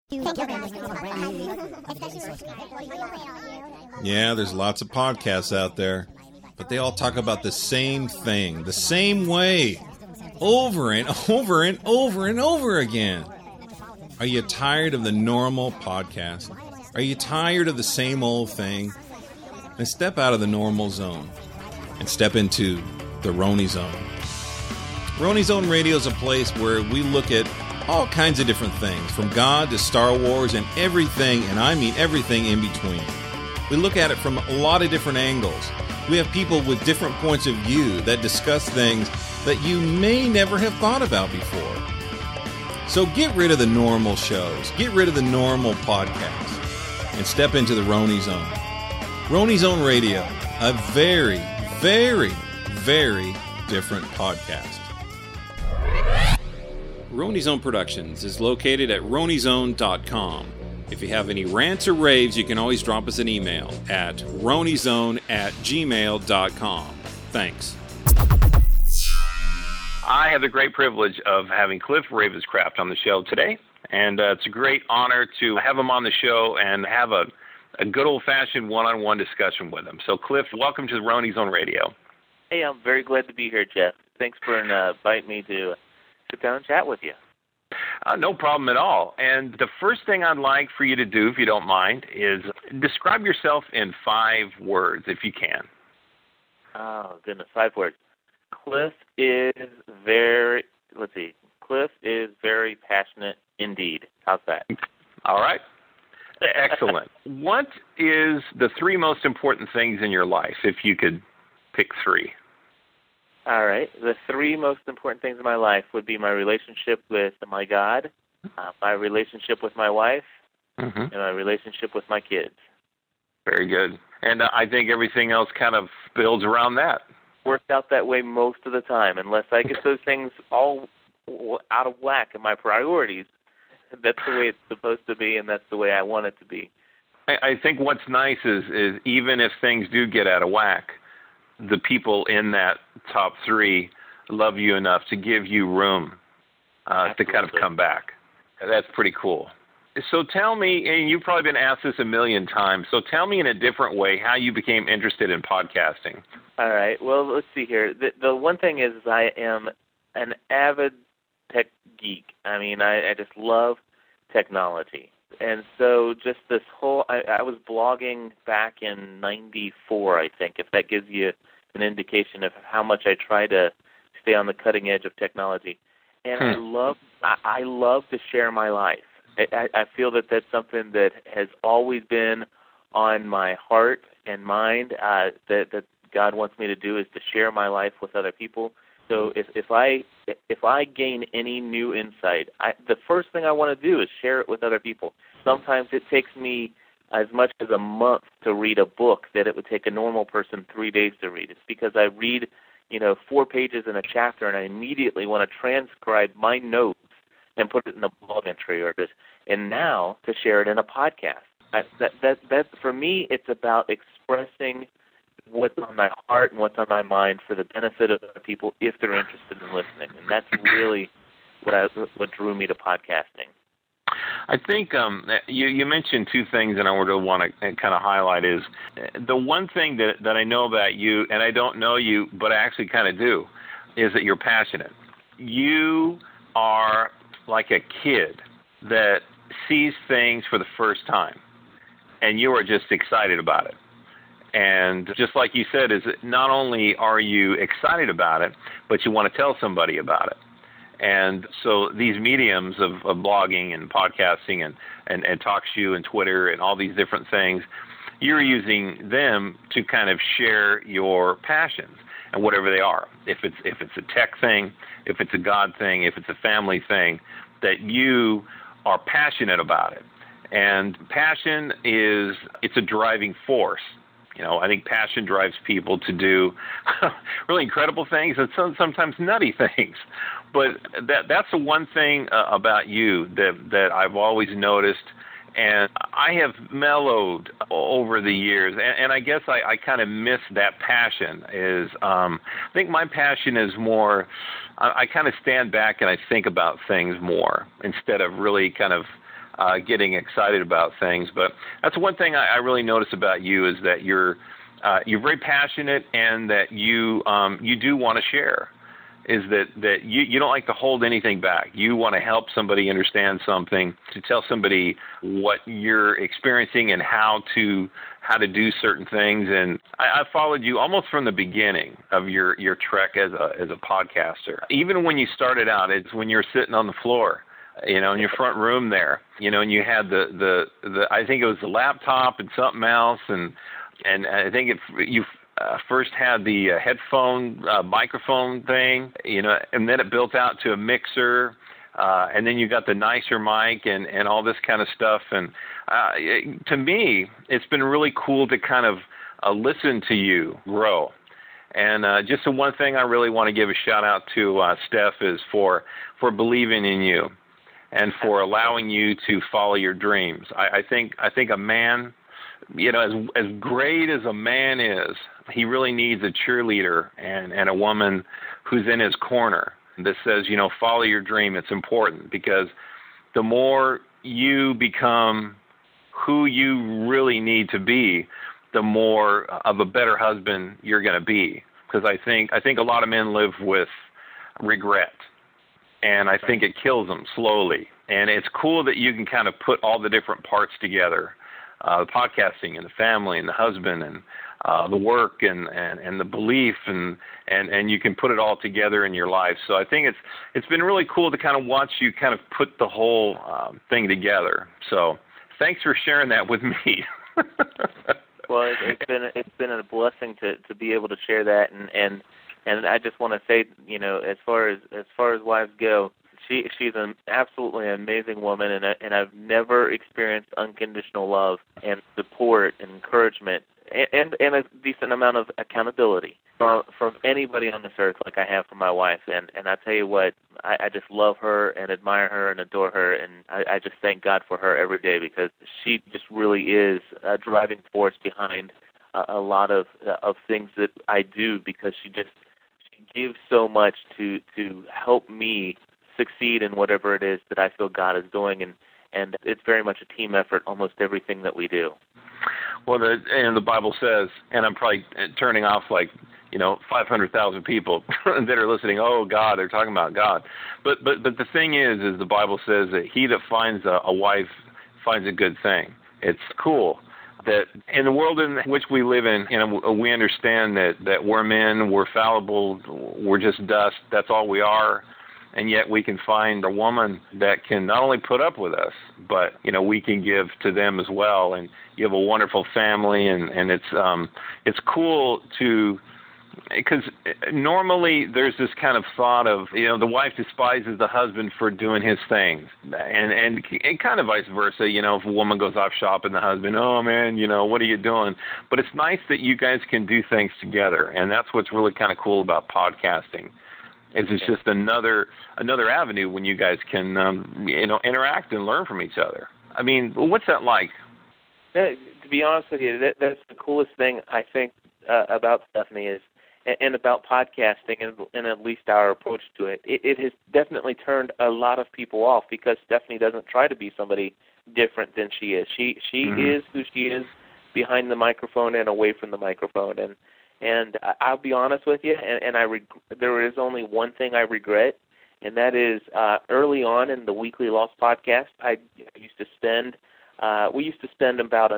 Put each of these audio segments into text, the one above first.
Yeah, there's lots of podcasts out there, but they all talk about the same thing, the same way, over and over and over and over again. Are you tired of the normal podcast? Are you tired of the same old thing? Then step out of the normal zone and step into the Roni Zone. Roni Zone Radio is a place where we look at all kinds of different things, from God to Star Wars and everything, and I mean everything in between. We look at it from a lot of different angles. We have people with different points of view that discuss things that you may never have thought about before. So get rid of the normal shows, get rid of the normal podcasts, and step into the Roni Zone. Roni Zone Radio, a very, very, very different podcast. Roni Zone Productions is located at ronizone.com. If you have any rants or raves, you can always drop us an email at ronizone@gmail.com. Thanks. I have the great privilege of having Cliff Ravenscraft on the show today, and it's a great honor to have him on the show and have a good old-fashioned one-on-one discussion with him. So, Cliff, welcome to the Roni Zone Radio. Hey, I'm very glad to be here, Jeff. Thanks for inviting me to sit down and chat with you. No problem at all. And the first thing I'd like for you to do, if you don't mind, is describe yourself in 5 words, if you can. Oh, goodness, 5 words. Cliff is very passionate indeed. How's that? All right. Excellent. What is the 3 most important things in your life, if you could pick 3? All right. The 3 most important things in my life would be my relationship with my God, my relationship with my wife, and my relationship with my kids. Very good. And I think everything else kind of builds around that. Works out that way most of the time, unless I get those things all out of whack in my priorities. That's the way it's supposed to be, and that's the way I want it to be. I think what's nice is even if things do get out of whack, the people in that top 3 love you enough to give you room to kind of come back. That's pretty cool. So tell me, and you've probably been asked this a million times, so tell me in a different way how you became interested in podcasting. All right. Well, let's see here. The one thing is I am an avid tech geek. I mean, I just love technology. And so just this whole, I was blogging back in 94, I think, if that gives you an indication of how much I try to stay on the cutting edge of technology. And I love to share my life. I feel that that's something that has always been on my heart and mind, that God wants me to do, is to share my life with other people. So if I gain any new insight, the first thing I want to do is share it with other people. Sometimes it takes me as much as a month to read a book that it would take a normal person 3 days to read. It's because I read, 4 pages in a chapter, and I immediately want to transcribe my notes and put it in a blog entry and now to share it in a podcast. That for me, it's about expressing what's on my heart and what's on my mind for the benefit of other people if they're interested in listening. And that's really what drew me to podcasting. I think you mentioned 2 things that I would want to kind of highlight is the one thing that I know about you, and I don't know you, but I actually kind of do, is that you're passionate. You are like a kid that sees things for the first time, and you are just excited about it. And just like you said, is that not only are you excited about it, but you want to tell somebody about it. And so these mediums of blogging and podcasting and TalkShoe and Twitter and all these different things, you're using them to kind of share your passions and whatever they are. If it's a tech thing, if it's a God thing, if it's a family thing, that you are passionate about it. And passion it's a driving force. I think passion drives people to do really incredible things and sometimes nutty things. But that's the one thing about you that I've always noticed, and I have mellowed over the years. And I guess I kind of miss that passion. I think my passion is more, I kind of stand back and I think about things more instead of really kind of getting excited about things. But that's one thing I really notice about you is that you're very passionate and that you do want to share. Is that you don't like to hold anything back. You want to help somebody understand something, to tell somebody what you're experiencing and how to do certain things. And I followed you almost from the beginning of your trek as a podcaster. Even when you started out, it's when you're sitting on the floor, in your front room there, and you had the I think it was the laptop and something else, and I think you first had the headphone microphone thing, and then it built out to a mixer, and then you got the nicer mic and all this kind of stuff. And to me, it's been really cool to kind of listen to you grow. And just the one thing I really want to give a shout out to Steph is for believing in you and for allowing you to follow your dreams. I think a man, as great as a man is, he really needs a cheerleader and a woman who's in his corner that says, follow your dream. It's important, because the more you become who you really need to be, the more of a better husband you're going to be. Because I think a lot of men live with regret, and I think it kills them slowly. And it's cool that you can kind of put all the different parts together. The podcasting and the family and the husband and the work and the belief and you can put it all together in your life. So I think it's been really cool to kind of watch you kind of put the whole thing together. So thanks for sharing that with me. Well, it's been a blessing to be able to share that, and I just want to say, as far as wives go, she's an absolutely amazing woman, and I've never experienced unconditional love and support and encouragement and a decent amount of accountability from anybody on this earth like I have from my wife. And I tell you what, I just love her and admire her and adore her, and I just thank God for her every day, because she just really is a driving force behind a lot of things that I do, because she gives so much to help me succeed in whatever it is that I feel God is doing, and it's very much a team effort, almost everything that we do. Well, the Bible says, and I'm probably turning off 500,000 people that are listening. Oh God, they're talking about God, but the thing is the Bible says that he that finds a wife finds a good thing. It's cool that in the world in which we live in, we understand that we're men, we're fallible, we're just dust. That's all we are. And yet we can find a woman that can not only put up with us, but, we can give to them as well. And you have a wonderful family, and it's cool because normally there's this kind of thought of, the wife despises the husband for doing his things. And kind of vice versa, if a woman goes off shopping, the husband, oh man, what are you doing? But it's nice that you guys can do things together. And that's what's really kind of cool about podcasting. It's just another avenue when you guys can, interact and learn from each other. I mean, what's that like? To be honest with you, that's the coolest thing I think about Stephanie is, and about podcasting, and at least our approach to it. It has definitely turned a lot of people off, because Stephanie doesn't try to be somebody different than she is. She is who she is behind the microphone and away from the microphone, and I'll be honest with you, and there is only one thing I regret, and that is early on in the Weekly Lost podcast, we used to spend about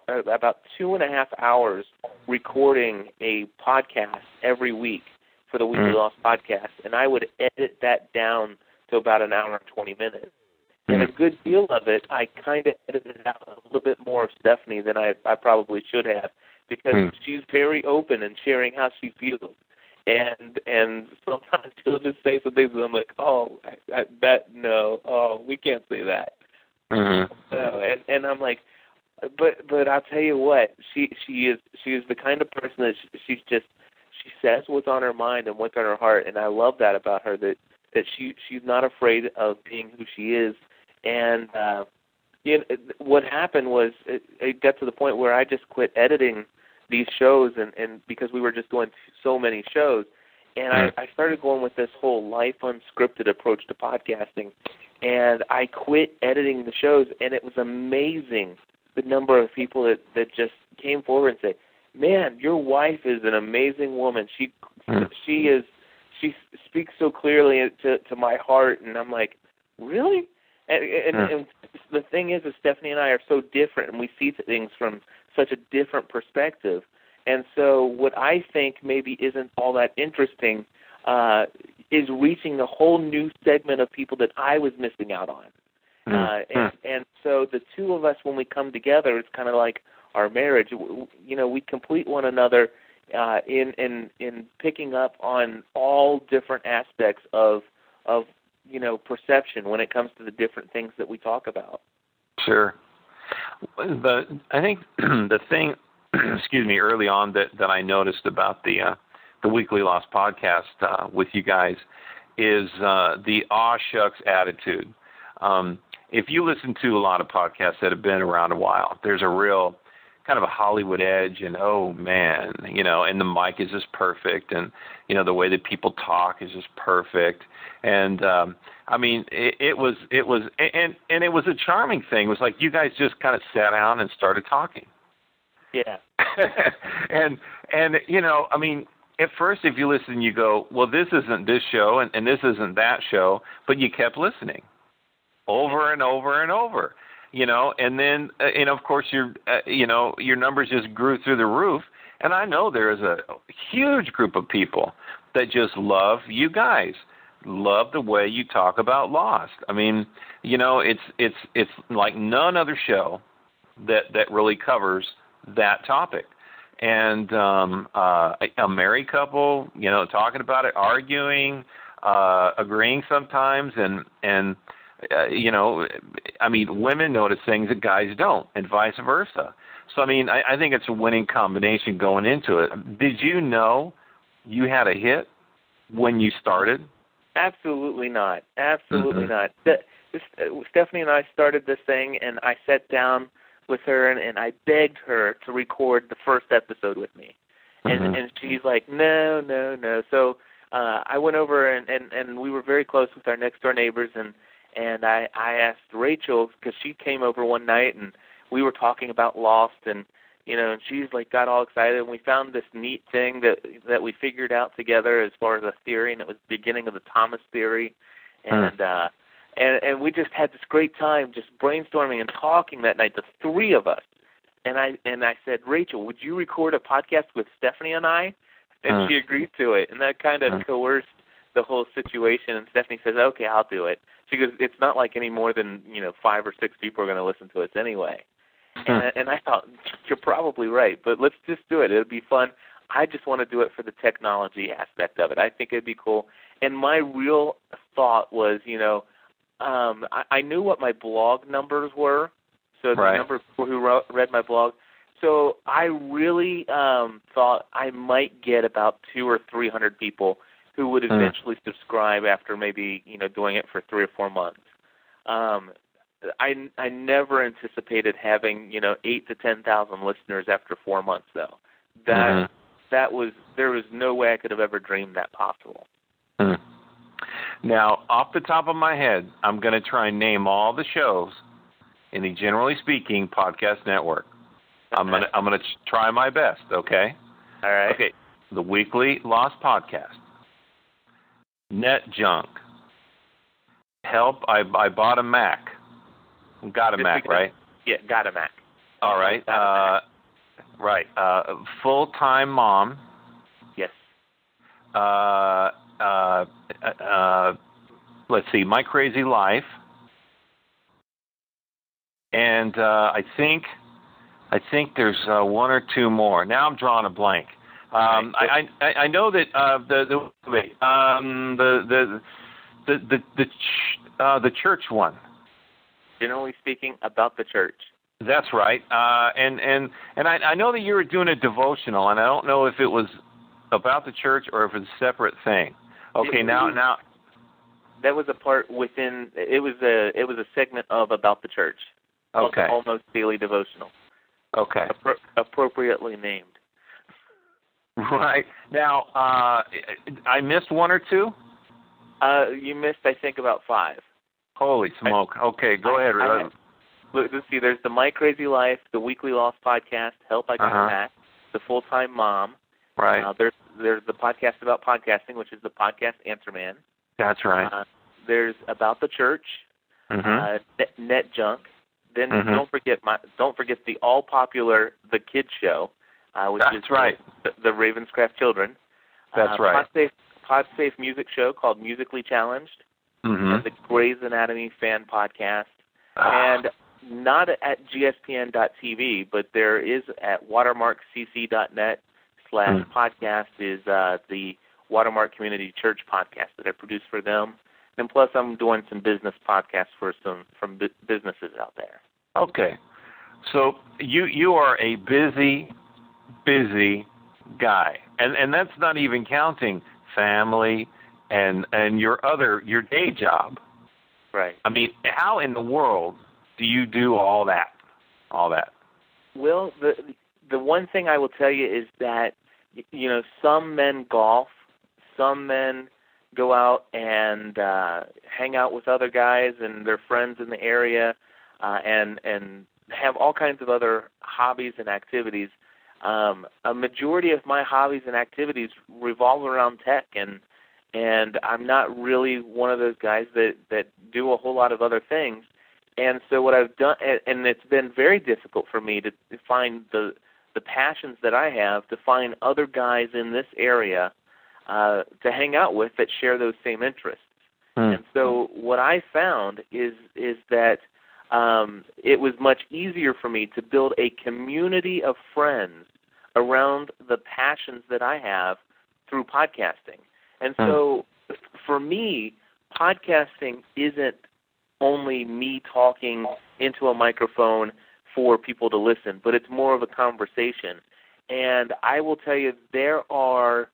2.5 hours recording a podcast every week for the Weekly Lost podcast, and I would edit that down to about an hour and 20 minutes. And a good deal of it, I kind of edited out a little bit more of Stephanie than I probably should have, because she's very open and sharing how she feels. And sometimes she'll just say some things and I'm like, we can't say that. And I'm like, but I'll tell you what, she is the kind of person that she says what's on her mind and what's on her heart, and I love that about her, that she's not afraid of being who she is. And what happened was it got to the point where I just quit editing these shows, and because we were just doing so many shows, and I started going with this whole life unscripted approach to podcasting, and I quit editing the shows, and it was amazing the number of people that just came forward and said, "Man, your wife is an amazing woman. She speaks so clearly to my heart." And I'm like, "Really?" And the thing is Stephanie and I are so different, and we see things from such a different perspective. And so what I think maybe isn't all that interesting is reaching a whole new segment of people that I was missing out on. And so the two of us, when we come together, it's kind of like our marriage. You know, we complete one another in picking up on all different aspects of you know, perception when it comes to the different things that we talk about. Sure. I think the thing, excuse me, early on that I noticed about the Weekly Lost podcast with you guys is the aw shucks attitude. If you listen to a lot of podcasts that have been around a while, there's a real kind of a Hollywood edge, and oh man, you know, and the mic is just perfect, and you know the way that people talk is just perfect, and I mean it was and it was a charming thing. It was like you guys just kind of sat down and started talking. Yeah. and you know, I mean, at first if you listen, you go, well, this isn't this show, and this isn't that show, but you kept listening over and over and over. You know, and then, and of course, your numbers just grew through the roof. And I know there is a huge group of people that just love you guys, love the way you talk about Lost. I mean, you know, it's like none other show that really covers that topic. And a married couple, you know, talking about it, arguing, agreeing sometimes, and you know, I mean, women notice things that guys don't, and vice versa. So, I mean, I think it's a winning combination going into it. Did you know you had a hit when you started? Absolutely not. Absolutely not. Stephanie and I started this thing, and I sat down with her, and I begged her to record the first episode with me. And she's like, no. So I went over, and we were very close with our next-door neighbors, and I asked Rachel, because she came over one night, and we were talking about Lost, and you know, and she's like got all excited, and we found this neat thing that we figured out together as far as a theory, and it was the beginning of the Thomas theory, and we just had this great time just brainstorming and talking that night, the three of us, and I said, Rachel, would you record a podcast with Stephanie and I? And she agreed to it, and that kind of coerced the whole situation, and Stephanie says, okay, I'll do it. She goes, it's not like any more than, you know, 5 or 6 people are going to listen to us anyway. And I thought, you're probably right, but let's just do it. It'll be fun. I just want to do it for the technology aspect of it. I think it'd be cool. And my real thought was, you know, I knew what my blog numbers were, so the number of people who read my blog. So I really thought I might get about 200 or 300 people who would eventually subscribe after maybe, you know, doing it for 3 or 4 months. I never anticipated having, you know, 8,000 to 10,000 listeners after 4 months, though. There was no way I could have ever dreamed that possible. Now, off the top of my head, I'm going to try and name all the shows in the Generally Speaking Podcast Network. I'm going to try my best, okay? All right. Okay. The Weekly Lost Podcast. Net Junk. Help, I bought a Mac. Got a Mac, right? Yeah, got a Mac. All right. Right. Full-Time Mom. Yes. Let's see, My Crazy Life. And I think there's 1 or 2 more. Now I'm drawing a blank. I know that the church one. Generally Speaking, about the church. That's right. And I know that you were doing a devotional, and I don't know if it was about the church or if it's a separate thing. Okay, now that was a part within. It was a segment of about the church. Okay. Almost Daily Devotional. Okay. Appropriately named. Right. Now, I missed 1 or 2? You missed, I think, about 5. Holy smoke. Okay, go ahead. Let's see, there's the My Crazy Life, the Weekly Lost podcast, Help I Got Back, the Full-Time Mom. Right. There's the podcast about podcasting, which is the Podcast Answer Man. That's right. There's About the Church, Net Junk. Then don't forget the all popular The Kids Show, which is right. the Ravenscraft Children. That's right. Podsafe Music Show called Musically Challenged, and the Grey's Anatomy fan podcast, and not at gspn.tv, but there is at watermarkcc.net/podcast is the Watermark Community Church podcast that I produce for them. And plus, I'm doing some business podcasts from businesses out there. Okay, so you are a busy guy, and that's not even counting family and your day job. Right. I mean, how in the world do you do all that? Well, the one thing I will tell you is that some men golf, some men go out and hang out with other guys and their friends in the area, and have all kinds of other hobbies and activities. A majority of my hobbies and activities revolve around tech, and I'm not really one of those guys that do a whole lot of other things. And so what I've done, and it's been very difficult for me to find the passions that I have, to find other guys in this area to hang out with that share those same interests. And so what I found is that it was much easier for me to build a community of friends around the passions that I have through podcasting. And so for me, podcasting isn't only me talking into a microphone for people to listen, but it's more of a conversation. And I will tell you, there are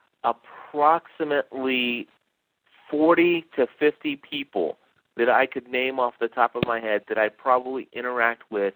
approximately 40 to 50 people that I could name off the top of my head that I probably interact with,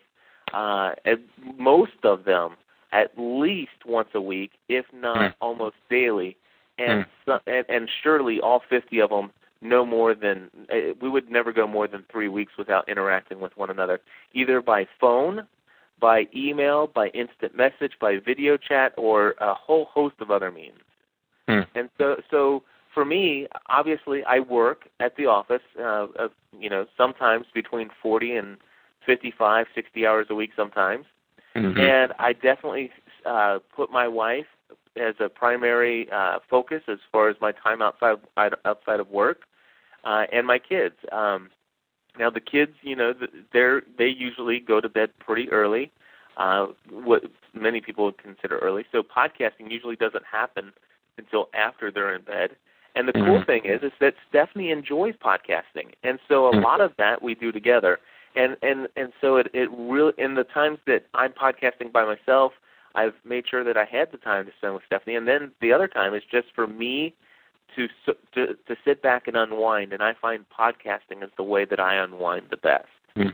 most of them at least once a week, if not almost daily. And surely all 50 of them no more than, we would never go more than 3 weeks without interacting with one another, either by phone, by email, by instant message, by video chat, or a whole host of other means. And so for me, obviously, I work at the office, sometimes between 40 and 55, 60 hours a week sometimes. And I definitely put my wife as a primary focus as far as my time outside of work, and my kids. Now the kids, they usually go to bed pretty early, what many people would consider early. So podcasting usually doesn't happen until after they're in bed. And the cool thing is that Stephanie enjoys podcasting, and so a lot of that we do together. And so it really, in the times that I'm podcasting by myself, I've made sure that I had the time to spend with Stephanie, and then the other time is just for me to sit back and unwind, and I find podcasting is the way that I unwind the best.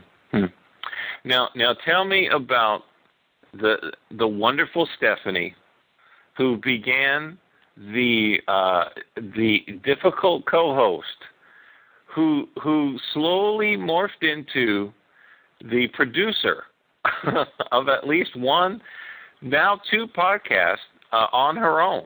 Now tell me about the wonderful Stephanie who began the difficult co-host, who slowly morphed into the producer of at least one, now two podcasts on her own.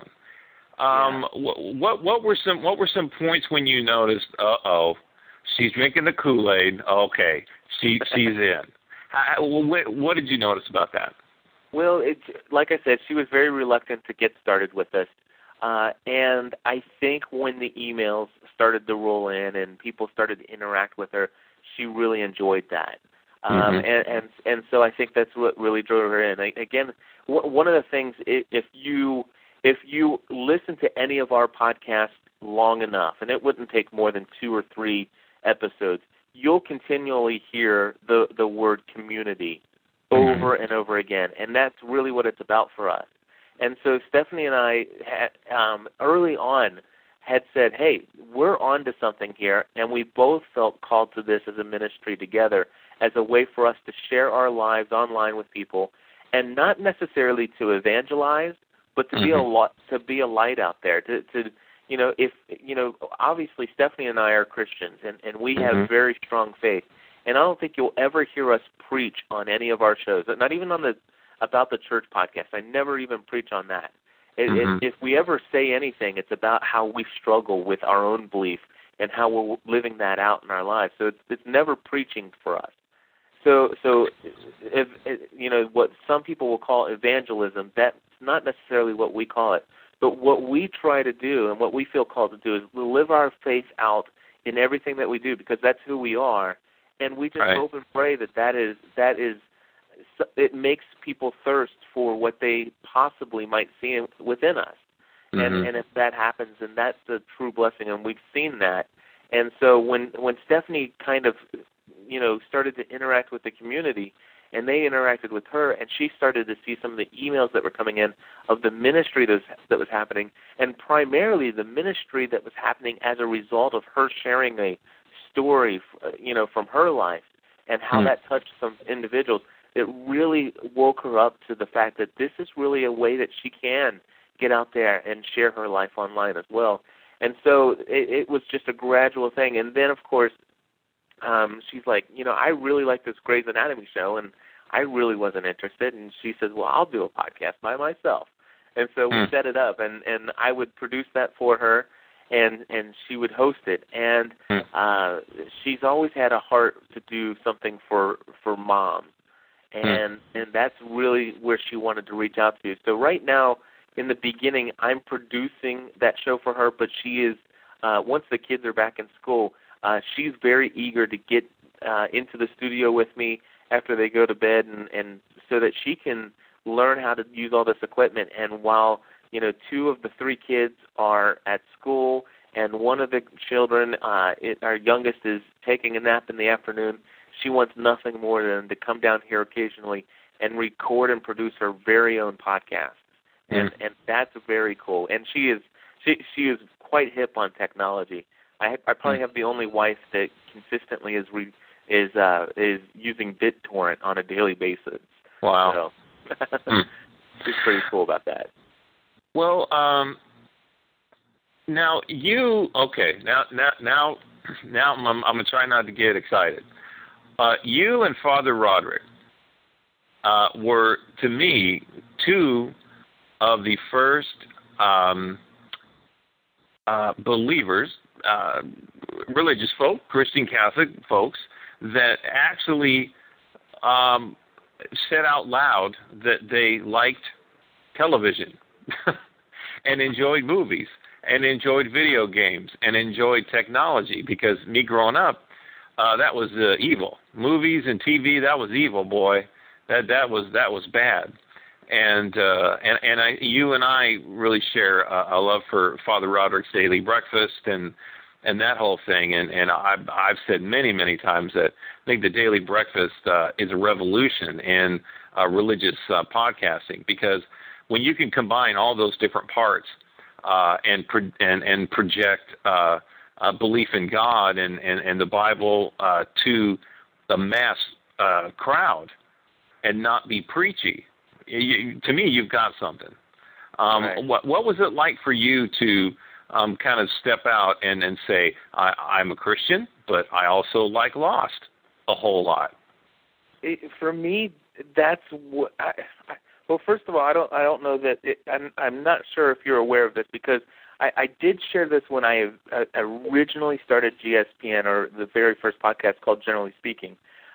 What were some points when you noticed, she's drinking the Kool-Aid? Okay, she's in. What did you notice about that? Well, like I said, she was very reluctant to get started with us. And I think when the emails started to roll in and people started to interact with her, she really enjoyed that. And so I think that's what really drove her in. Again, one of the things, if you listen to any of our podcasts long enough, and it wouldn't take more than 2 or 3 episodes, you'll continually hear the word community over and over again, and that's really what it's about for us. And so Stephanie and I early on had said, hey, we're on to something here, and we both felt called to this as a ministry together, as a way for us to share our lives online with people, and not necessarily to evangelize, but to be a light out there, to if obviously Stephanie and I are Christians, and we have very strong faith, and I don't think you'll ever hear us preach on any of our shows, not even on the About the Church podcast. I never even preach on that. If we ever say anything, it's about how we struggle with our own belief and how we're living that out in our lives. So it's never preaching for us. So if what some people will call evangelism, that's not necessarily what we call it. But what we try to do and what we feel called to do is live our faith out in everything that we do, because that's who we are, and we just hope and pray that is it makes people thirst for what they possibly might see within us. And if that happens, then that's a true blessing, and we've seen that. And so when Stephanie kind of, started to interact with the community, and they interacted with her, and she started to see some of the emails that were coming in of the ministry that was happening, and primarily the ministry that was happening as a result of her sharing a story, from her life, and how that touched some individuals. It really woke her up to the fact that this is really a way that she can get out there and share her life online as well. And so it was just a gradual thing. And then, of course, she's like, I really like this Grey's Anatomy show, and I really wasn't interested. And she says, well, I'll do a podcast by myself. And so we set it up, and I would produce that for her, and she would host it. And she's always had a heart to do something for moms. And that's really where she wanted to reach out to. So right now, in the beginning, I'm producing that show for her, but she is, once the kids are back in school, she's very eager to get into the studio with me after they go to bed, and so that she can learn how to use all this equipment. And while, 2 of the 3 kids are at school, and one of the children, our youngest, is taking a nap in the afternoon, she wants nothing more than to come down here occasionally and record and produce her very own podcast. And that's very cool. And she is quite hip on technology. I probably have the only wife that consistently is using BitTorrent on a daily basis. Wow. So she's pretty cool about that. Well, now now I'm gonna try not to get excited. You and Father Roderick were, to me, 2 of the first believers, religious folk, Christian Catholic folks, that actually said out loud that they liked television and enjoyed movies and enjoyed video games and enjoyed technology. Because me growing up, that was evil. Movies and TV, that was evil, boy. That was bad. And you and I really share a love for Father Roderick's Daily Breakfast and that whole thing. And I've said many times that I think the Daily Breakfast is a revolution in religious podcasting, because when you can combine all those different parts and project belief in God and the Bible to the mass crowd and not be preachy, to me, you've got something. Right. What was it like for you to kind of step out and say, I'm a Christian, but I also like Lost a whole lot? For me, that's what. Well, first of all, I don't know that. I'm not sure if you're aware of this, because I did share this when I originally started GSPN, or the very first podcast called Generally Speaking.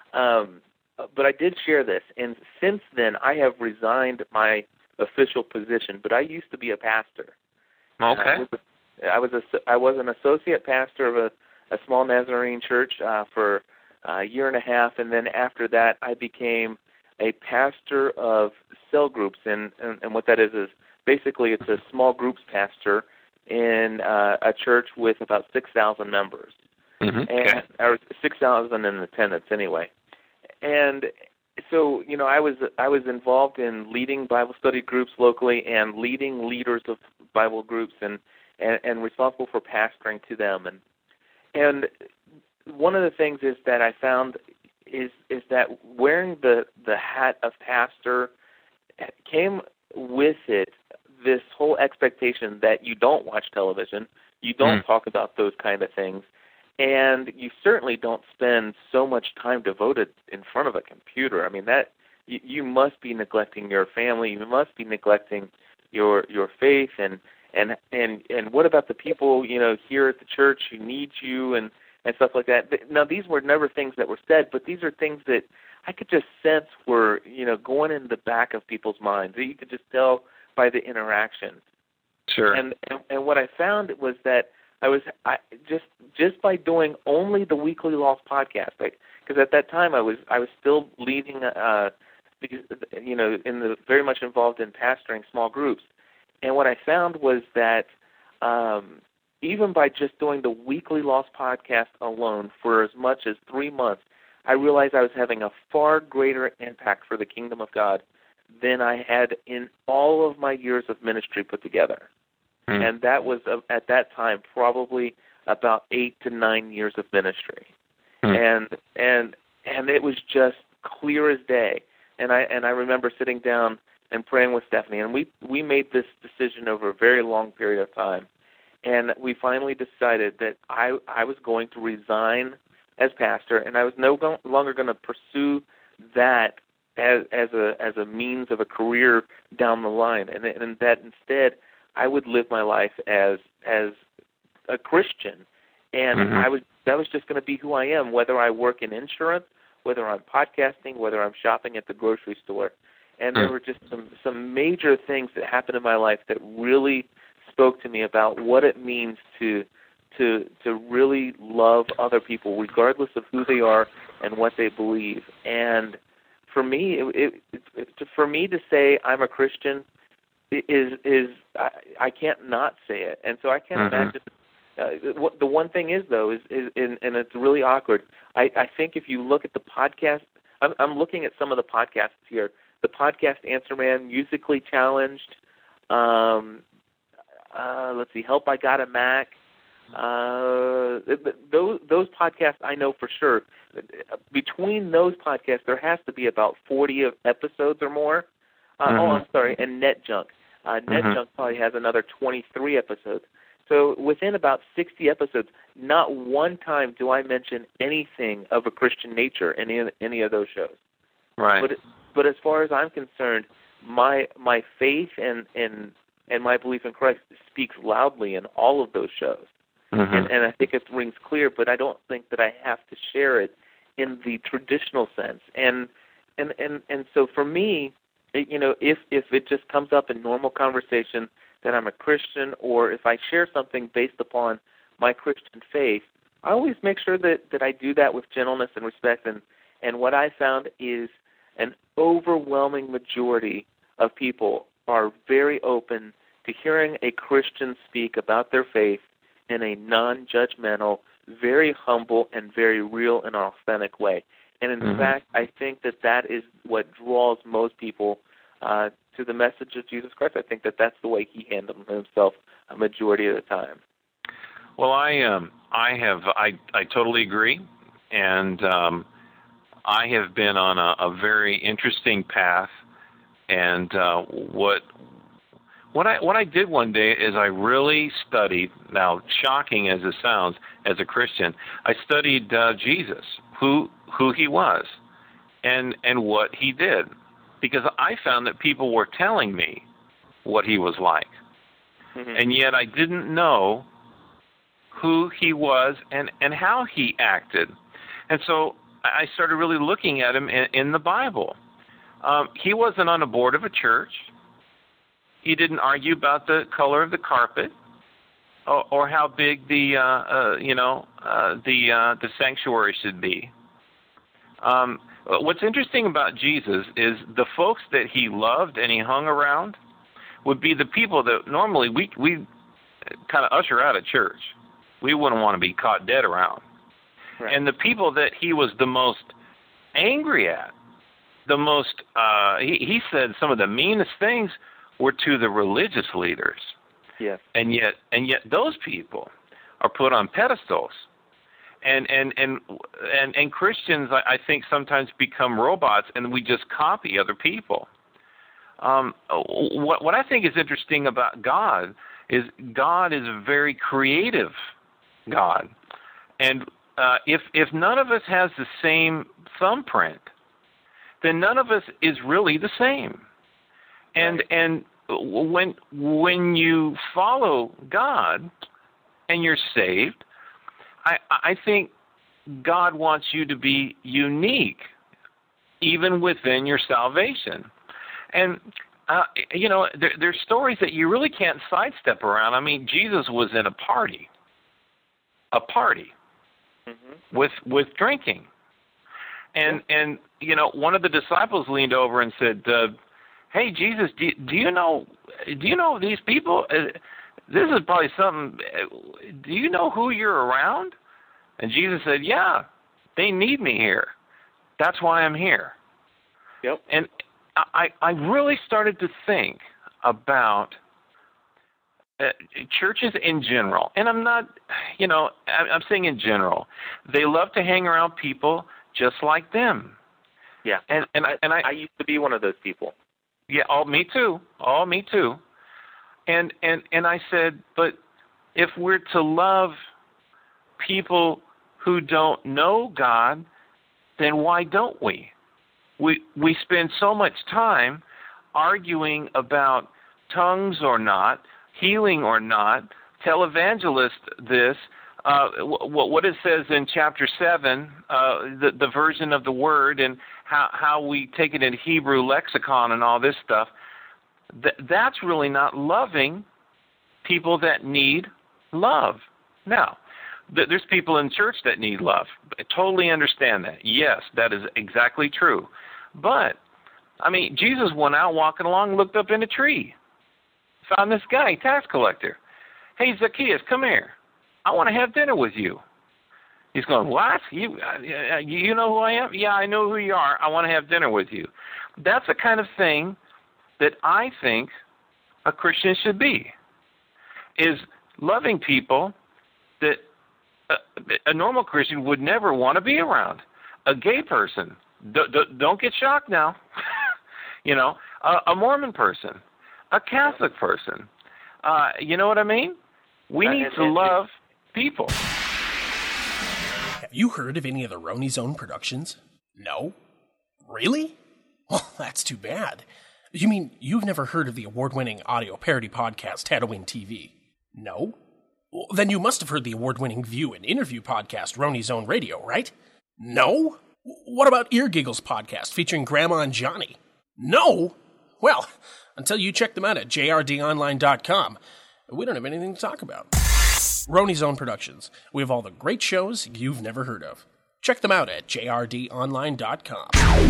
But I did share this, and since then I have resigned my official position. But I used to be a pastor. Okay. I was an associate pastor of a small Nazarene church for a year and a half, and then after that I became a pastor of cell groups, and what that is basically it's a small groups pastor in a church with about 6,000 members, or 6,000 in attendance anyway. And so, I was involved in leading Bible study groups locally and leading leaders of Bible groups and responsible for pastoring to them. And one of the things is that I found is that wearing the hat of pastor came with it this whole expectation that you don't watch television, You don't talk about those kind of things. And you certainly don't spend so much time devoted in front of a computer. I mean, that you must be neglecting your family. You must be neglecting your faith. And what about the people, here at the church who need you and stuff like that? Now, these were never things that were said, but these are things that I could just sense were, going in the back of people's minds. You could just tell by the interactions. Sure. And what I found was that I just by doing only the Weekly Lost podcast, because at that time I was still leading, because very much involved in pastoring small groups, and what I found was that even by just doing the Weekly Lost podcast alone for as much as 3 months, I realized I was having a far greater impact for the kingdom of God than I had in all of my years of ministry put together. And that was, at that time, probably about 8 to 9 years of ministry. And it was just clear as day. And I remember sitting down and praying with Stephanie, and we made this decision over a very long period of time. And we finally decided that I was going to resign as pastor, and I was no longer going to pursue that as a means of a career down the line, and that instead I would live my life as a Christian, and that was just going to be who I am, whether I work in insurance, whether I'm podcasting, whether I'm shopping at the grocery store. And there were just some major things that happened in my life that really spoke to me about what it means to really love other people, regardless of who they are and what they believe. And for me, for me to say I'm a Christian is I can't not say it, and so I can't imagine. The one thing is, though, is and it's really awkward. I think if you look at the podcast, I'm looking at some of the podcasts here. The podcast Answer Man, Musically Challenged. Let's see, Help I Got a Mac. Those podcasts I know for sure. Between those podcasts, there has to be about 40 episodes or more. I'm sorry, and NetJunk. NetJunk probably has another 23 episodes. So within about 60 episodes, not one time do I mention anything of a Christian nature in any of those shows. Right. But as far as I'm concerned, my faith and my belief in Christ speaks loudly in all of those shows. And I think it rings clear, but I don't think that I have to share it in the traditional sense. And so for me, if it just comes up in normal conversation that I'm a Christian, or if I share something based upon my Christian faith, I always make sure that I do that with gentleness and respect. And what I found is an overwhelming majority of people are very open to hearing a Christian speak about their faith in a non-judgmental, very humble, and very real and authentic way. And in fact, I think that is what draws most people to the message of Jesus Christ. I think that's the way he handled himself a majority of the time. Well, I totally agree, and I have been on a very interesting path. And what I did one day is I really studied. Now, shocking as it sounds, as a Christian, I studied Jesus, who he was, and what he did, because I found that people were telling me what he was like, and yet I didn't know who he was and how he acted. And so I started really looking at him in the Bible. He wasn't on a board of a church. He didn't argue about the color of the carpet or how big the sanctuary should be. What's interesting about Jesus is the folks that he loved and he hung around would be the people that normally we kind of usher out of church. We wouldn't want to be caught dead around. Right. And the people that he was the most angry at, the most, he said some of the meanest things were to the religious leaders. Yes. And yet those people are put on pedestals. And Christians, I think, sometimes become robots, and we just copy other people. What I think is interesting about God is God is a very creative God. And if none of us has the same thumbprint, then none of us is really the same. And when you follow God and you're saved, I think God wants you to be unique, even within your salvation. And there's stories that you really can't sidestep around. I mean, Jesus was in a party with drinking, and one of the disciples leaned over and said, "Hey, Jesus, do you know these people? This is probably something. Do you know who you're around?" And Jesus said, "Yeah, they need me here. That's why I'm here." Yep. And I really started to think about churches in general, and I'm not, I'm saying in general, they love to hang around people just like them. Yeah. And I used to be one of those people. Yeah. Oh, me too. And I said, but if we're to love people who don't know God, then why don't we? We spend so much time arguing about tongues or not, healing or not, televangelist this, what it says in chapter 7, the version of the word, and how we take it in Hebrew lexicon and all this stuff. That's really not loving people that need love. Now, there's people in church that need love. I totally understand that. Yes, that is exactly true. But, I mean, Jesus went out walking along, looked up in a tree, found this guy, tax collector. "Hey, Zacchaeus, come here. I want to have dinner with you." He's going, "What? You know who I am?" "Yeah, I know who you are. I want to have dinner with you." That's the kind of thing that I think a Christian should be, is loving people that a normal Christian would never want to be around. A gay person, don't get shocked now. A Mormon person, a Catholic person. You know what I mean? We need to love people. Have you heard of any of the Roni Zone productions? No? Really? Well, that's too bad. You mean you've never heard of the award-winning audio parody podcast Tatooine TV? No? Well, then you must have heard the award-winning view and interview podcast Roni Zone Radio, right? No? What about Ear Giggles podcast featuring Grandma and Johnny? No? Well, until you check them out at jrdonline.com, we don't have anything to talk about. Roni Zone Productions. We have all the great shows you've never heard of. Check them out at jrdonline.com.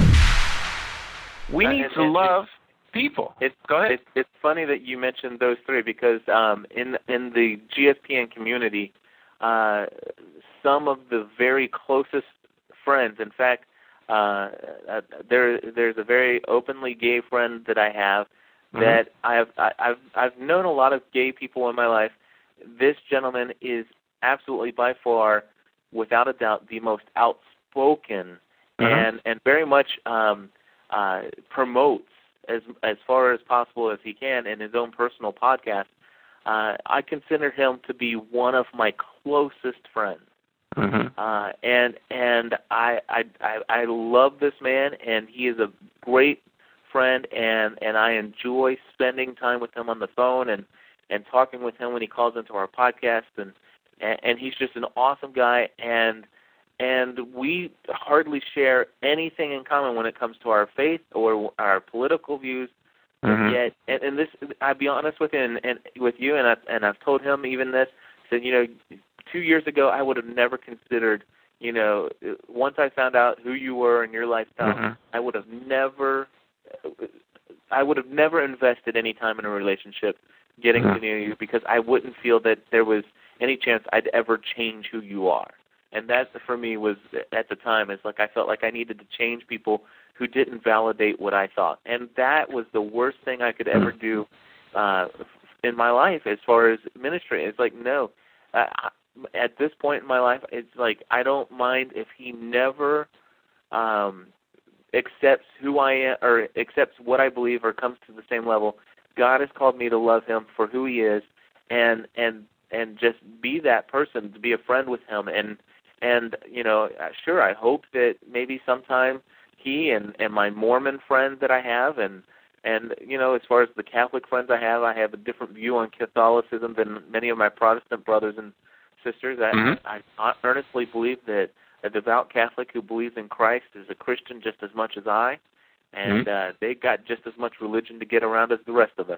We need to love people. Go ahead. It's funny that you mentioned those three because in the GSPN community, some of the very closest friends, in fact, there's a very openly gay friend that I have that I've known a lot of gay people in my life. This gentleman is absolutely by far, without a doubt, the most outspoken and very much promotes as far as possible as he can in his own personal podcast. I consider him to be one of my closest friends. And I love this man, and he is a great friend, and I enjoy spending time with him on the phone and talking with him when he calls into our podcast, and he's just an awesome guy, and we hardly share anything in common when it comes to our faith or our political views. Yet, and this, I'll be honest with you, and with you, and I've told him even this. Said, 2 years ago, I would have never considered, once I found out who you were and your lifestyle, I would have never invested any time in a relationship getting to know you, because I wouldn't feel that there was any chance I'd ever change who you are. And that, for me, was, at the time, it's like I felt like I needed to change people who didn't validate what I thought. And that was the worst thing I could ever do in my life as far as ministry. It's like, no. At this point in my life, it's like I don't mind if he never accepts who I am or accepts what I believe or comes to the same level. God has called me to love him for who he is, and just be that person, to be a friend with him. And sure, I hope that maybe sometime he and my Mormon friends that I have, and as far as the Catholic friends I have a different view on Catholicism than many of my Protestant brothers and sisters. I earnestly believe that a devout Catholic who believes in Christ is a Christian just as much as I, and they got just as much religion to get around as the rest of us.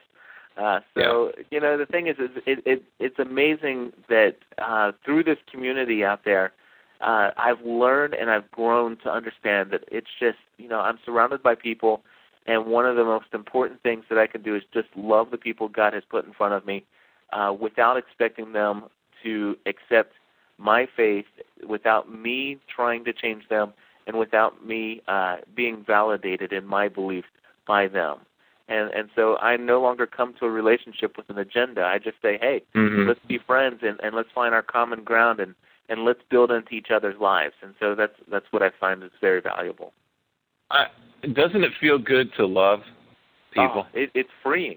The thing is it's amazing that through this community out there, I've learned and I've grown to understand that it's just, I'm surrounded by people, and one of the most important things that I can do is just love the people God has put in front of me without expecting them to accept my faith, without me trying to change them, and without me being validated in my belief by them. And so I no longer come to a relationship with an agenda. I just say, hey, let's be friends and let's find our common ground and let's build into each other's lives. And so that's what I find is very valuable. Doesn't it feel good to love people? It's freeing.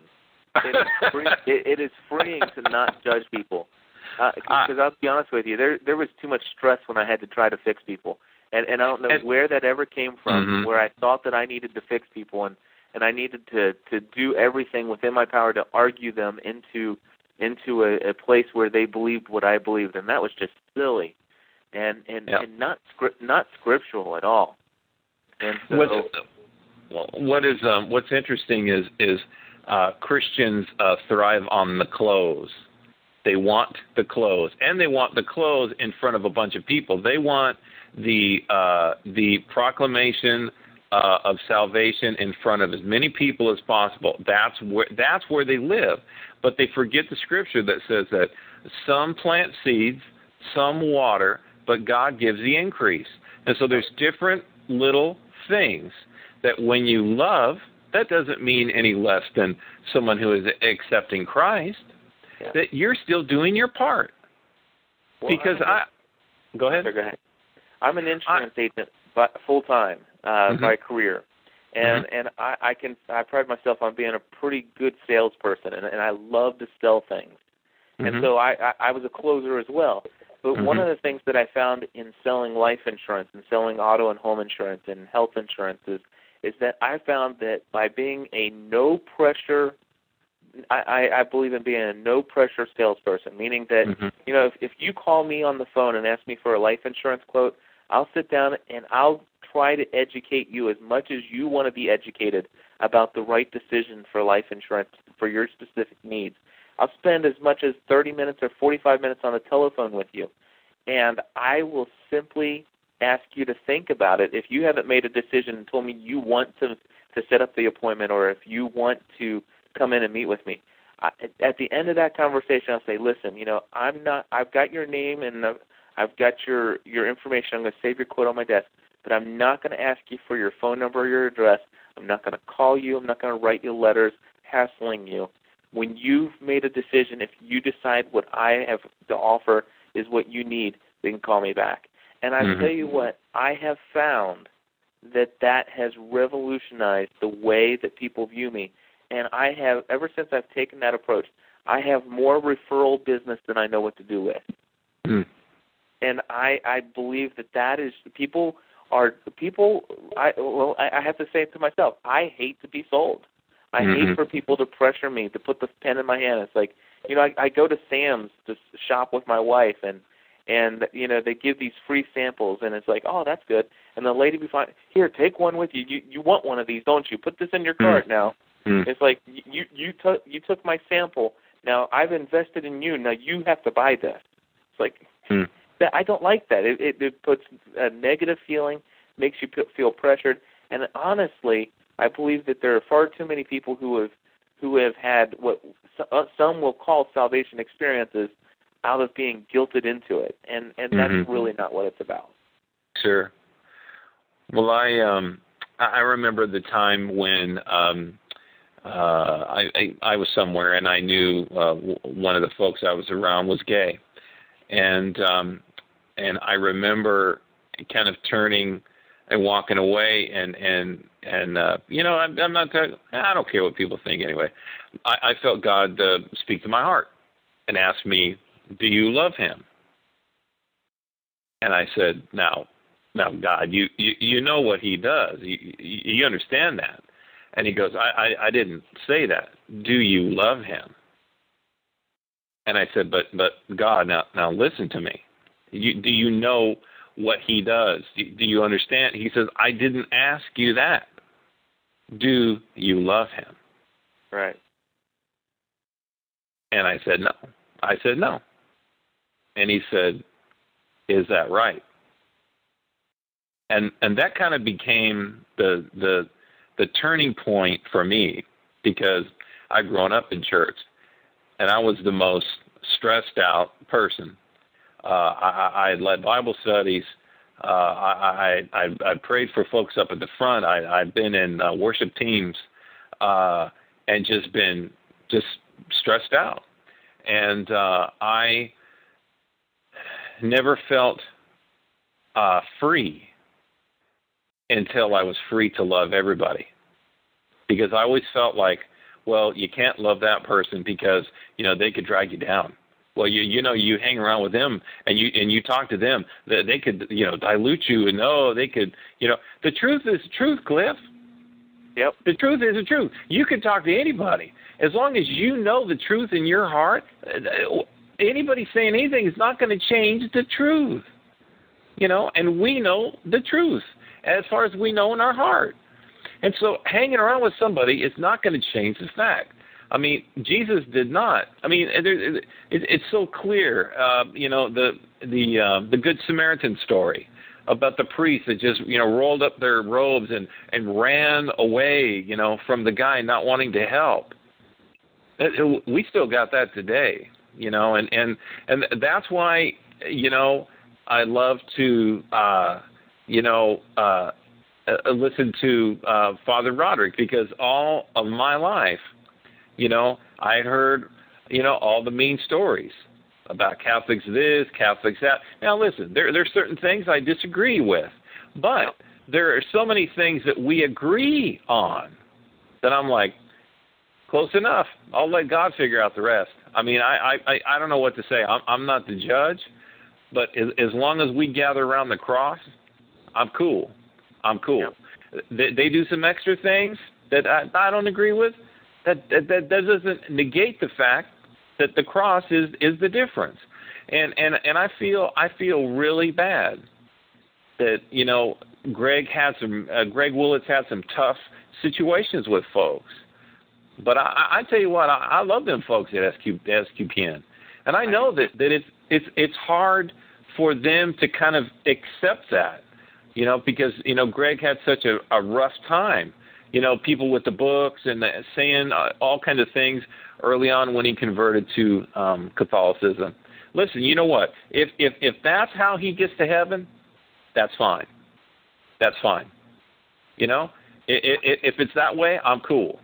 It is freeing to not judge people. Because I'll be honest with you, there was too much stress when I had to try to fix people. And I don't know where that ever came from, where I thought that I needed to fix people and I needed to do everything within my power to argue them into a place where they believed what I believed, and that was just silly and not scriptural at all. And so, what's interesting is Christians thrive on the clothes. They want the clothes, and they want the clothes in front of a bunch of people. They want the proclamation of salvation in front of as many people as possible. That's where they live. But they forget the scripture that says that some plant seeds, some water, but God gives the increase. And so there's different little things that when you love, that doesn't mean any less than someone who is accepting Christ. Yeah. That you're still doing your part. Well, because go ahead. Go ahead. I'm an insurance agent, full time by career, and I pride myself on being a pretty good salesperson, and I love to sell things, and so I was a closer as well. But one of the things that I found in selling life insurance and selling auto and home insurance and health insurance is that I found that by being a no pressure, I believe in being a no-pressure salesperson, meaning that, if you call me on the phone and ask me for a life insurance quote, I'll sit down and I'll try to educate you as much as you want to be educated about the right decision for life insurance for your specific needs. I'll spend as much as 30 minutes or 45 minutes on the telephone with you, and I will simply ask you to think about it. If you haven't made a decision and told me you want to set up the appointment, or if you want to come in and meet with me, at the end of that conversation, I'll say, listen, I've got your name and I've got your information. I'm going to save your quote on my desk, but I'm not going to ask you for your phone number or your address. I'm not going to call you. I'm not going to write you letters hassling you. When you've made a decision, if you decide what I have to offer is what you need, then you can call me back. And I tell you what, I have found that has revolutionized the way that people view me. And I have, ever since I've taken that approach, I have more referral business than I know what to do with. And I believe that is, I have to say it to myself, I hate to be sold. I hate for people to pressure me, to put the pen in my hand. It's like, I go to Sam's to shop with my wife, and they give these free samples, and it's like, oh, that's good. And the lady behind, here, take one with you. You want one of these, don't you? Put this in your cart now. It's like, you took my sample. Now I've invested in you. Now you have to buy this. It's like, I don't like that. It puts a negative feeling, makes you feel pressured. And honestly, I believe that there are far too many people who have had what some will call salvation experiences out of being guilted into it, and that's really not what it's about. Sure. Well, I remember the time when I was somewhere and I knew one of the folks I was around was gay, and I remember kind of turning and walking away, and I'm not. I don't care what people think anyway. I felt God speak to my heart, and asked me, "Do you love him?" And I said, "Now, God, you know what he does. You understand that." And he goes, I didn't say that. Do you love him? And I said, but God, now listen to me. Do you know what he does? Do you understand? He says, I didn't ask you that. Do you love him? Right. And I said, no. I said, no. And he said, is that right? And that kind of became the turning point for me, because I'd grown up in church and I was the most stressed out person. I had led Bible studies. I prayed for folks up at the front. I'd been in worship teams and just been stressed out. And I never felt free until I was free to love everybody. Because I always felt like, well, you can't love that person because, they could drag you down. Well, you hang around with them and you talk to them, they could, dilute you, and they could, the truth is truth, Cliff. Yep. The truth is the truth. You can talk to anybody. As long as you know the truth in your heart, anybody saying anything is not going to change the truth. And we know the truth as far as we know in our heart. And so hanging around with somebody is not going to change the fact. I mean, Jesus did not. I mean, it's so clear. The Good Samaritan story about the priest that just rolled up their robes and ran away, from the guy not wanting to help. We still got that today, and that's why I love to listen to Father Roderick, because all of my life, I had heard, all the mean stories about Catholics this, Catholics that. Now, listen, there's certain things I disagree with, but there are so many things that we agree on that I'm like, close enough. I'll let God figure out the rest. I mean, I don't know what to say. I'm not the judge, but as long as we gather around the cross, I'm cool. I'm cool. Yeah. They do some extra things that I don't agree with. That doesn't negate the fact that the cross is the difference. And I feel really bad that Greg Willits had some tough situations with folks. But I tell you what, I love them folks at SQPN, and I know that it's hard for them to kind of accept that. Because, Greg had such a rough time, people with the books and saying all kinds of things early on when he converted to Catholicism. Listen, you know what? If that's how he gets to heaven, that's fine. That's fine. If it's that way, I'm cool.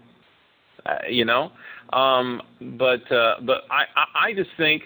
But I just think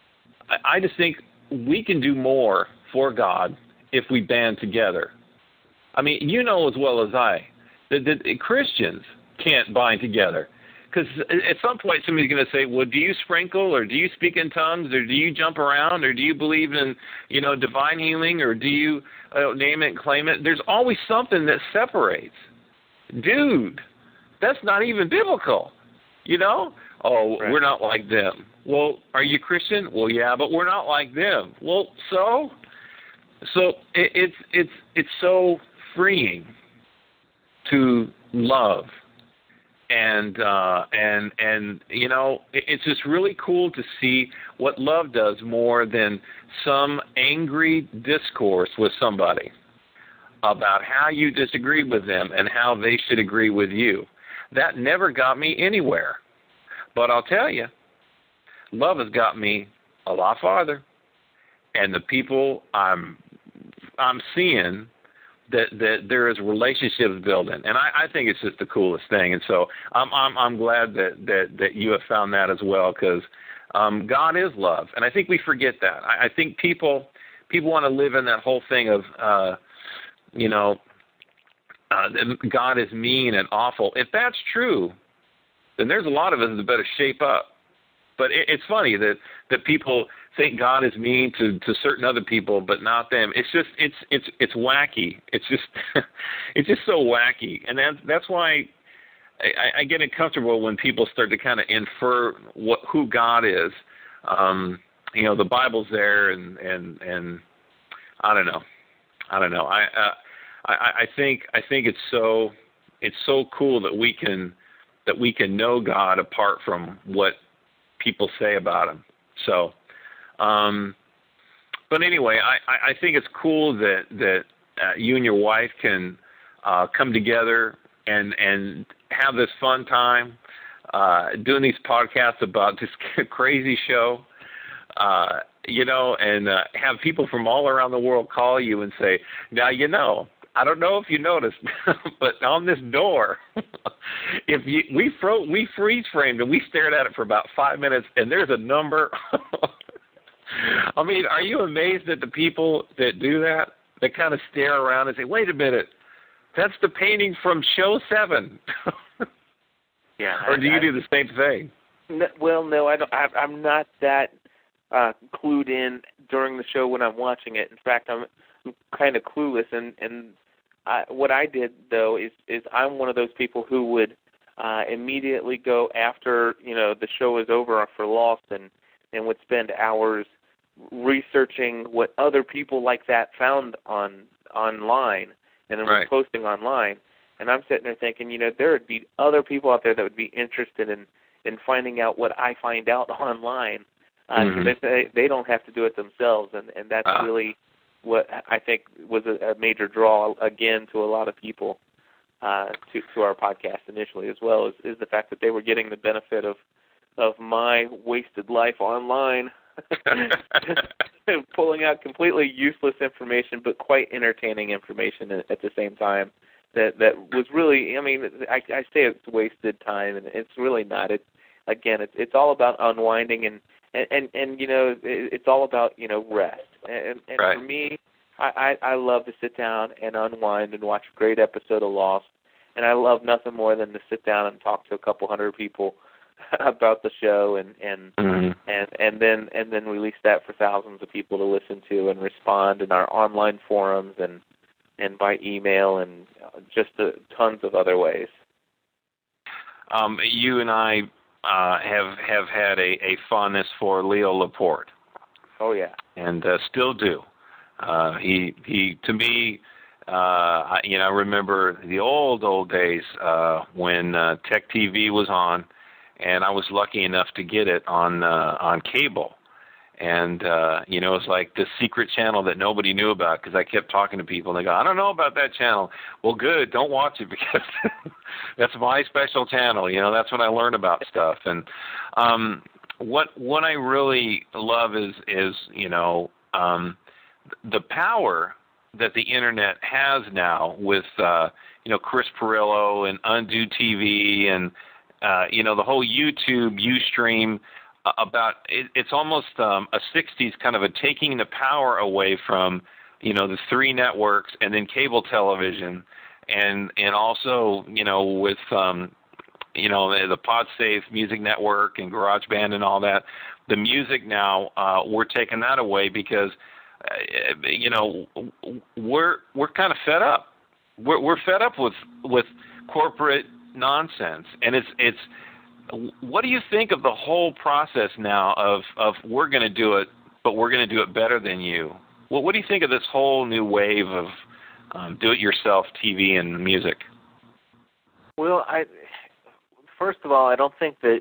we can do more for God if we band together. I mean, as well as I that Christians can't bind together, because at some point somebody's going to say, well, do you sprinkle, or do you speak in tongues, or do you jump around, or do you believe in divine healing, or do you name it and claim it? There's always something that separates. Dude, that's not even biblical. Right. We're not like them. Well, are you Christian? Well, yeah, but we're not like them. Well, so it's so freeing to love, and it's just really cool to see what love does more than some angry discourse with somebody about how you disagree with them and how they should agree with you. That never got me anywhere. But I'll tell you, love has got me a lot farther. And the people I'm seeing that there is relationships building, and I think it's just the coolest thing. And so I'm glad that you have found that as well, because God is love, and I think we forget that. I think people want to live in that whole thing of God is mean and awful. If that's true, then there's a lot of us that better shape up, But it's funny that people think God is mean to certain other people, but not them. It's just it's wacky. It's just it's just so wacky, and that's why I get uncomfortable when people start to kind of infer who God is. The Bible's there, and I don't know. I think it's so cool that we can know God apart from what people say about him. So, but anyway, I think it's cool that you and your wife can come together and have this fun time doing these podcasts about this crazy show, and have people from all around the world call you and say, now, I don't know if you noticed, but on this door, we freeze framed and we stared at it for about 5 minutes, and there's a number. I mean, are you amazed at the people that do that? That kind of stare around and say, "Wait a minute, that's the painting from show 7." Yeah. Or do you do the same thing? No, I don't. I'm not that clued in during the show when I'm watching it. In fact, I'm kind of clueless, and what I did though is I'm one of those people who would immediately go after the show is over for Lost and would spend hours researching what other people like that found online and then right. posting online. And I'm sitting there thinking, there would be other people out there that would be interested in finding out what I find out online. They don't have to do it themselves, and that's really what I think was a major draw again to a lot of people to our podcast initially, as well is the fact that they were getting the benefit of my wasted life online, pulling out completely useless information but quite entertaining information at the same time. That was really, I say it's wasted time, and it's really not. It's all about unwinding and it's all about rest. And right. For me, I love to sit down and unwind and watch a great episode of Lost, and I love nothing more than to sit down and talk to a couple hundred people about the show and then release that for thousands of people to listen to and respond in our online forums and by email and just tons of other ways. You and I have had a fondness for Leo Laporte. Oh yeah, and still do. He to me, I remember the old days when Tech TV was on, and I was lucky enough to get it on cable. And, it's like this secret channel that nobody knew about because I kept talking to people and they go, "I don't know about that channel." Well, good. Don't watch it because that's my special channel. That's when I learn about stuff. And what I really love is the power that the Internet has now with, Chris Pirillo and Undo TV and, the whole YouTube, Ustream. About it's almost a 60s kind of a taking the power away from the 3 networks and then cable television and also with the PodSafe Music Network and GarageBand and all that. The music now we're taking that away because we're kind of fed up. We're fed up with corporate nonsense, and it's. What do you think of the whole process now of we're going to do it, but we're going to do it better than you? What do you think of this whole new wave of do-it-yourself TV and music? Well, first of all, I don't think that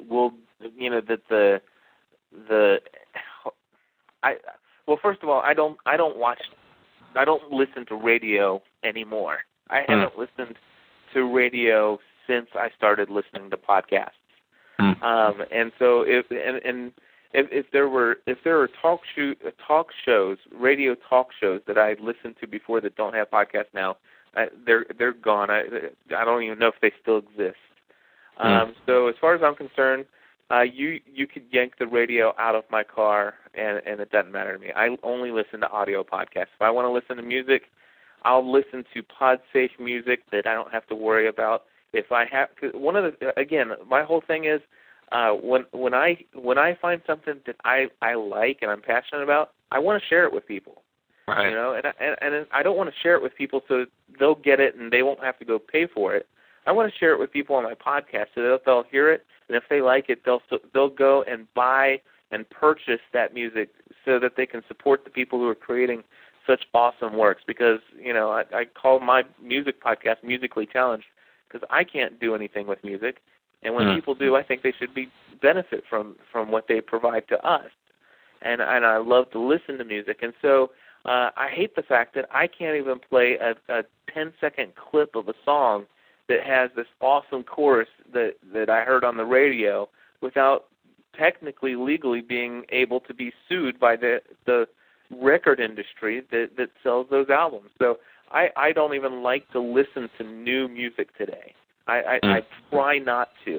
first of all, I don't listen to radio anymore. I haven't listened to radio since I started listening to podcasts. And so if there were talk shows, radio talk shows that I listened to before that don't have podcasts now, they're gone. I don't even know if they still exist. So as far as I'm concerned, you could yank the radio out of my car and it doesn't matter to me. I only listen to audio podcasts. If I want to listen to music, I'll listen to PodSafe music that I don't have to worry about. If I have, cause my whole thing is When I find something that I like and I'm passionate about, I want to share it with people. Right. You know, and I don't want to share it with people so they'll get it and they won't have to go pay for it. I want to share it with people on my podcast so that they'll hear it, and if they like it, they'll go and buy and purchase that music so that they can support the people who are creating such awesome works. Because, you know, I call my music podcast Musically Challenged because I can't do anything with music, and when people do, I think they should benefit from what they provide to us. And I love to listen to music, and so I hate the fact that I can't even play a 10-second clip of a song that has this awesome chorus that I heard on the radio without technically, legally being able to be sued by the record industry that sells those albums. So I don't even like to listen to new music today. I try not to.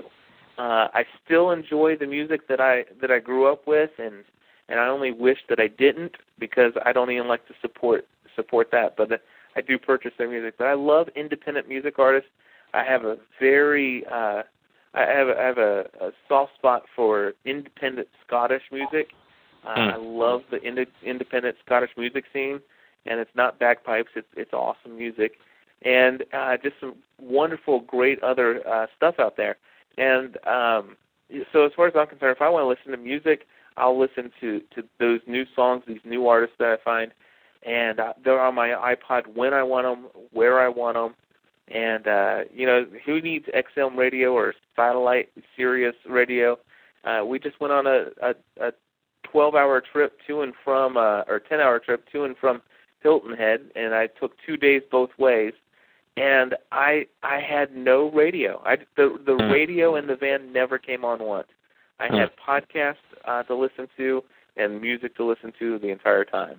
I still enjoy the music that I grew up with, and I only wish that I didn't, because I don't even like to support that. But I do purchase their music. But I love independent music artists. I have a very I have a soft spot for independent Scottish music. I love the independent Scottish music scene, and it's not bagpipes. It's awesome music, and just some wonderful, great other stuff out there. And so as far as I'm concerned, if I want to listen to music, I'll listen to those new songs, these new artists that I find, and they're on my iPod when I want them, where I want them. And, you know, who needs XM radio or satellite Sirius radio? We just went on a 12-hour trip to and from, or 10-hour trip to and from Hilton Head, and I took 2 days both ways. And I had no radio. The radio in the van never came on once. I had podcasts to listen to and music to listen to the entire time.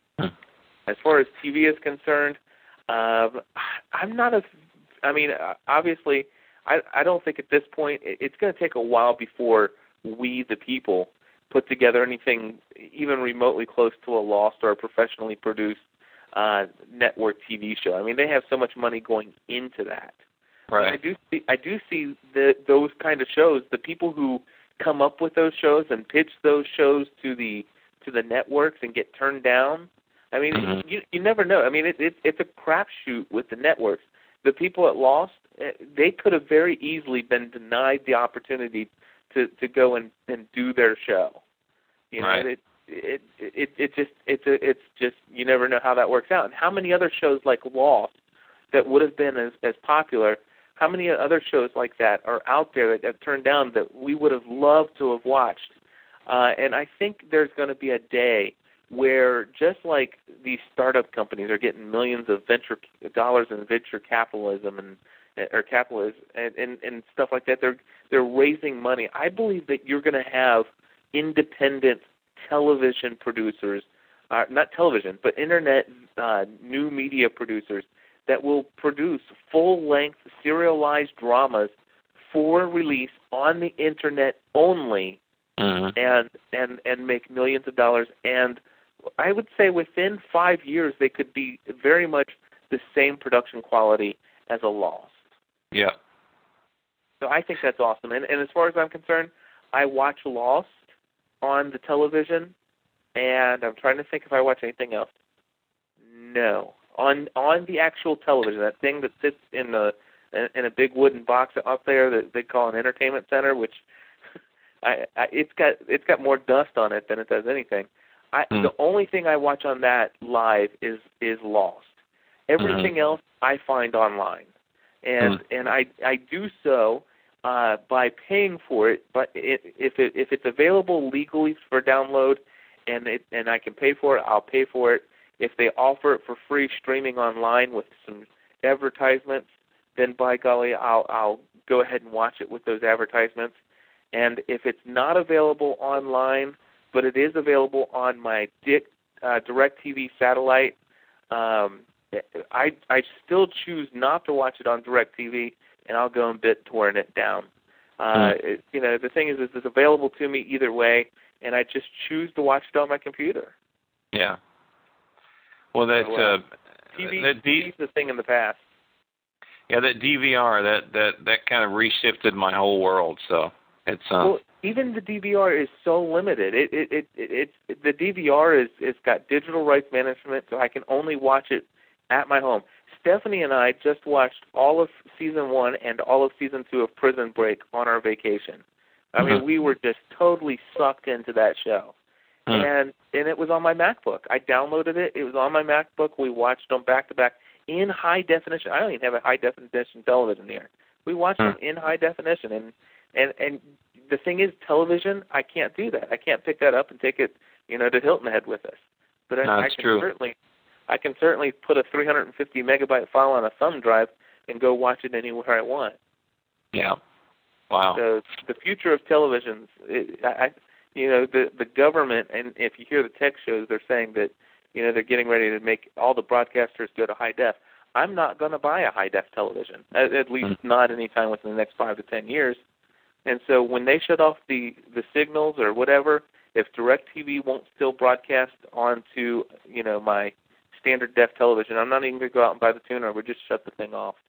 As far as TV is concerned, I'm not obviously, I don't think at this point, it's going to take a while before we, the people, put together anything even remotely close to a Lost or a professionally produced network TV show. I mean, they have so much money going into that. Right. I do see those kind of shows, the people who come up with those shows and pitch those shows to the networks and get turned down. I mean, you never know. I mean, it's a crapshoot with the networks. The people at Lost, they could have very easily been denied the opportunity to go and do their show. You know, right. it's just you never know how that works out. And how many other shows like Lost that would have been as popular? How many other shows like that are out there that have turned down that we would have loved to have watched? And I think there's going to be a day where, just like these startup companies are getting millions of dollars in venture capitalism and stuff like that, they're raising money. I believe that you're going to have independent television producers, not television, but internet new media producers that will produce full-length serialized dramas for release on the internet only, and make millions of dollars. And I would say within 5 years, they could be very much the same production quality as a Lost. Yeah. So I think that's awesome. And as far as I'm concerned, I watch Lost on the television, and I'm trying to think if I watch anything else. No. On the actual television, that thing that sits in a big wooden box up there that they call an entertainment center, which it's got more dust on it than it does anything. The only thing I watch on that live is Lost. Everything else I find online, and I do so by paying for it. But if it's available legally for download, and I can pay for it, I'll pay for it. If they offer it for free streaming online with some advertisements, then by golly, I'll go ahead and watch it with those advertisements. And if it's not available online, but it is available on my DirecTV satellite, I still choose not to watch it on DirecTV, and I'll go and BitTorrent it down. The thing is it's available to me either way, and I just choose to watch it on my computer. Yeah. Well, TV's the thing in the past. Yeah, that DVR, that kind of reshifted my whole world. So It's well, even the DVR is so limited. The DVR is got digital rights management, so I can only watch it at my home. Stephanie and I just watched all of season 1 and all of season 2 of Prison Break on our vacation. I mean, we were just totally sucked into that show. And it was on my MacBook. I downloaded it. It was on my MacBook. We watched them back to back in high definition. I don't even have a high definition television here. We watched them in high definition. And the thing is, television, I can't do that. I can't pick that up and take it, to Hilton Head with us. But I can certainly put a 350 megabyte file on a thumb drive and go watch it anywhere I want. Yeah. Wow. So the future of televisions, the government, and if you hear the tech shows, they're saying that, they're getting ready to make all the broadcasters go to high def. I'm not going to buy a high def television, at least not anytime within the next 5 to 10 years. And so when they shut off the signals or whatever, if DirecTV won't still broadcast onto, my standard def television, I'm not even going to go out and buy the tuner. We'll just shut the thing off.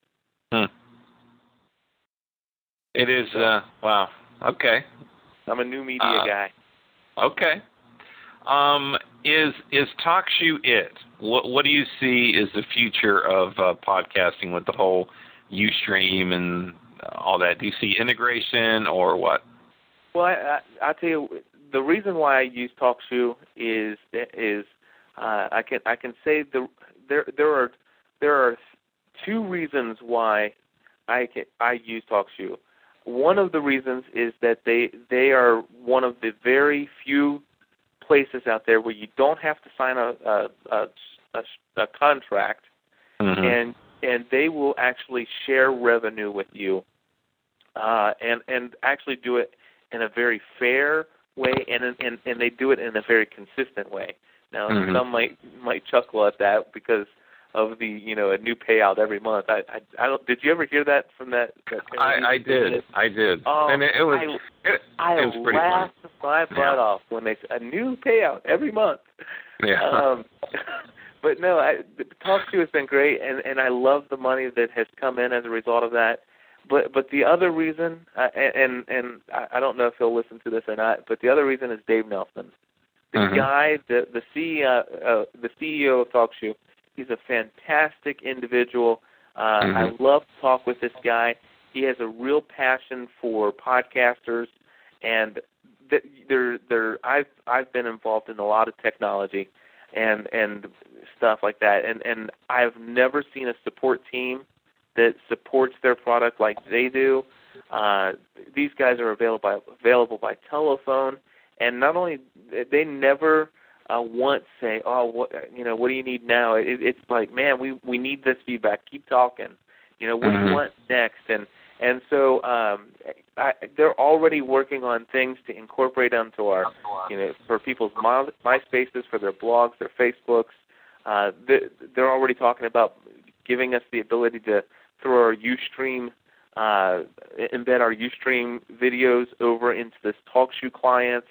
It is, wow. Okay. I'm a new media guy. Okay. Is TalkShoe it? What do you see as the future of podcasting with the whole Ustream and all that? Do you see integration or what? Well, I'll tell you, the reason why I use TalkShoe is I can say there are 2 reasons why I use TalkShoe. One of the reasons is that they are one of the very few places out there where you don't have to sign a contract, and they will actually share revenue with you, and actually do it in a very fair way, and they do it in a very consistent way. Now, some might chuckle at that because of the a new payout every month. I don't. Did you ever hear that from that? I did. Oh, and it was pretty laughed funny. my butt off when they said a new payout every month. Yeah. But no, TalkShoe has been great, and I love the money that has come in as a result of that. But the other reason, and I don't know if he'll listen to this or not, but the other reason is Dave Nelson, the guy, the CEO of TalkShoe. He's a fantastic individual. I love to talk with this guy. He has a real passion for podcasters, and I've been involved in a lot of technology and stuff like that, and I've never seen a support team that supports their product like they do. These guys are available by telephone, and not only they never once say, "Oh, what do you need now?" It's like, man, we need this feedback. Keep talking. What do you want next? And so they're already working on things to incorporate onto our, for people's MySpaces, for their blogs, their Facebooks. They're already talking about giving us the ability to throw our Ustream, embed our Ustream videos over into this TalkShoe client.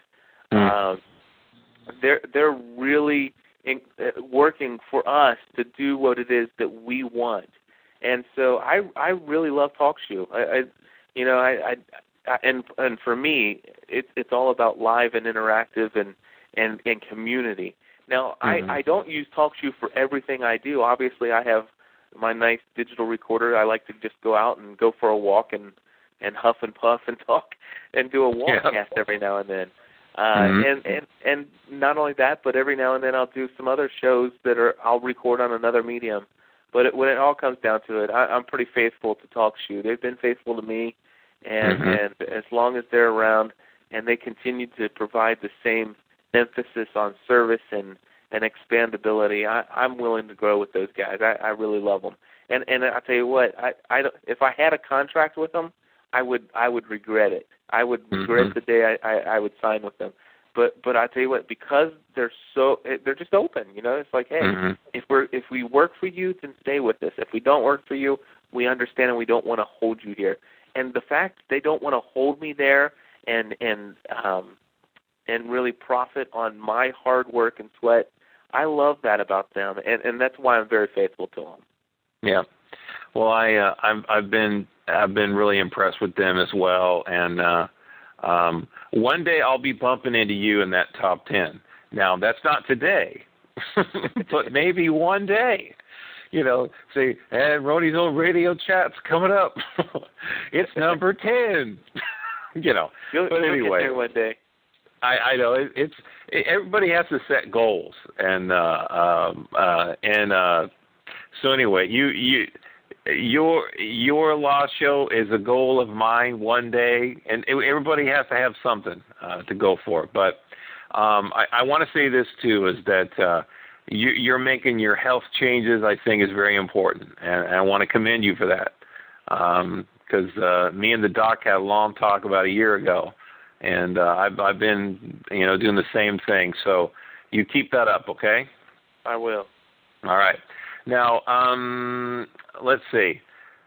They're really working for us to do what it is that we want, and so I really love TalkShoe. And for me, it's all about live and interactive and community. Now, I don't use TalkShoe for everything I do. Obviously, I have my nice digital recorder. I like to just go out and go for a walk and huff and puff and talk and do a walkcast every now and then. And not only that, but every now and then I'll do some other shows that I'll record on another medium. But when it all comes down to it, I'm pretty faithful to TalkShoe. They've been faithful to me, and as long as they're around and they continue to provide the same emphasis on service and expandability, I'm willing to grow with those guys. I really love them. And I'll tell you what, if I had a contract with them, I would regret it. I would regret the day I would sign with them. But I tell you what, because they're just open. It's like, hey, if we work for you, then stay with us. If we don't work for you, we understand and we don't want to hold you here. And the fact they don't want to hold me there and really profit on my hard work and sweat, I love that about them, and that's why I'm very faithful to them. Yeah. Well, I've been really impressed with them as well, and One day I'll be bumping into you in that top 10. Now, that's not today, but maybe one day. Say, and Roni's Old Radio Chat's coming up. It's number 10. You'll but anyway, get there one day. I know everybody has to set goals, and so anyway, your law show is a goal of mine one day, and everybody has to have something to go for. But I want to say this too, is that you're making your health changes. I think is very important, and I want to commend you for that. Because me and the doc had a long talk about a year ago, and I've been doing the same thing. So you keep that up, okay? I will. All right. Now, let's see.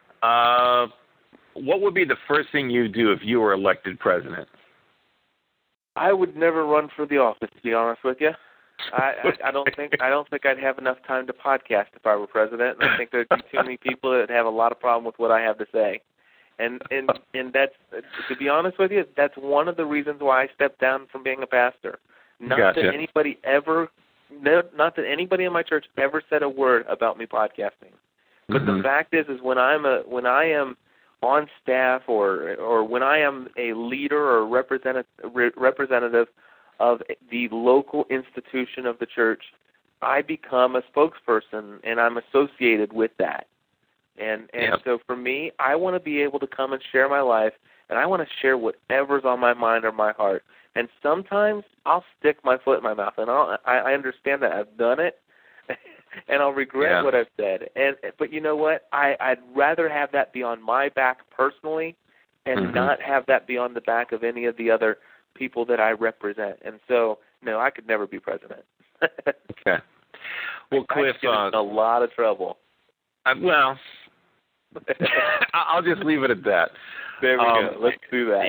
What would be the first thing you do if you were elected president? I would never run for the office, to be honest with you. I don't think I'd have enough time to podcast if I were president. And I think there'd be too many people that have a lot of problem with what I have to say. And that's, to be honest with you, that's one of the reasons why I stepped down from being a pastor. Not that anybody in my church ever said a word about me podcasting. But the fact is when I am on staff or when I am a leader or representative of the local institution of the church, I become a spokesperson, and I'm associated with that. And so for me, I want to be able to come and share my life, and I want to share whatever's on my mind or my heart. And sometimes I'll stick my foot in my mouth, and I understand that I've done it, and I'll regret what I've said. But you know what? I'd rather have that be on my back personally and not have that be on the back of any of the other people that I represent. And so, no, I could never be president. Okay. Well, Cliff, I get in a lot of trouble. Well, I'll just leave it at that. There we go. Let's do that.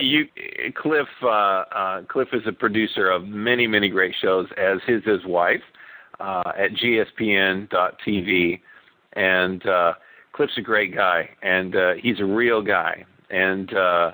Cliff is a producer of many, many great shows, as is his wife, at gspn.tv. And Cliff's a great guy, and he's a real guy. And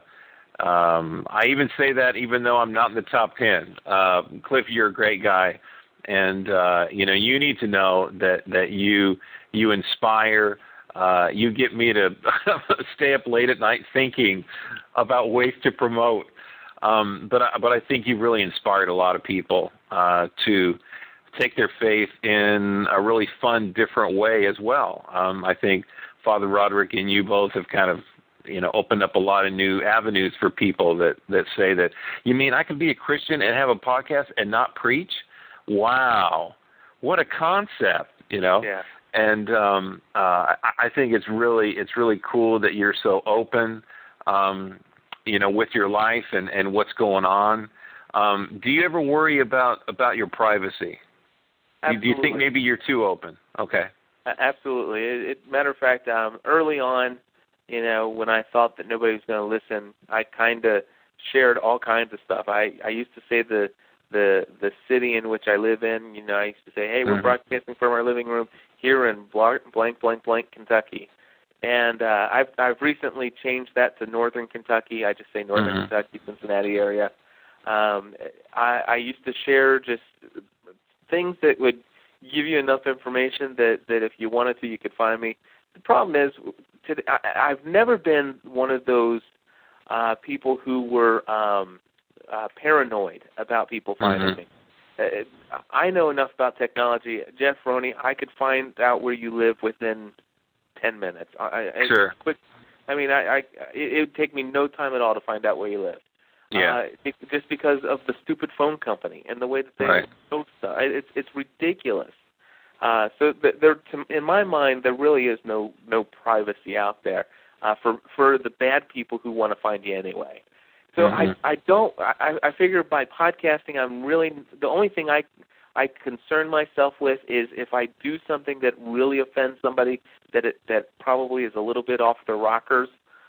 I even say that even though I'm not in the top 10. Cliff, you're a great guy, and you need to know that you inspire. You get me to stay up late at night thinking about ways to promote. But I think you've really inspired a lot of people to take their faith in a really fun, different way as well. I think Father Roderick and you both have kind of opened up a lot of new avenues for people that say that, you mean I can be a Christian and have a podcast and not preach? Wow, what a concept, Yeah. And I think it's really cool that you're so open, with your life and what's going on. Do you ever worry about your privacy? Absolutely. Do you think maybe you're too open? Okay. Absolutely. Matter of fact, early on, when I thought that nobody was going to listen, I kind of shared all kinds of stuff. I used to say the city in which I live in. I used to say, hey, we're broadcasting from our living room here in blank, Kentucky. And I've recently changed that to northern Kentucky. I just say northern Kentucky, Cincinnati area. I used to share just things that would give you enough information that if you wanted to, you could find me. The problem is, I've never been one of those people who were paranoid about people finding me. I know enough about technology. Jeff Roney, I could find out where you live within 10 minutes. Sure. It would take me no time at all to find out where you live. Yeah. Just because of the stupid phone company and the way that they post stuff. It's ridiculous. So in my mind, there really is no privacy out there for the bad people who want to find you anyway. So I figure by podcasting, I'm really, the only thing I concern myself with is if I do something that really offends somebody that probably is a little bit off the rockers,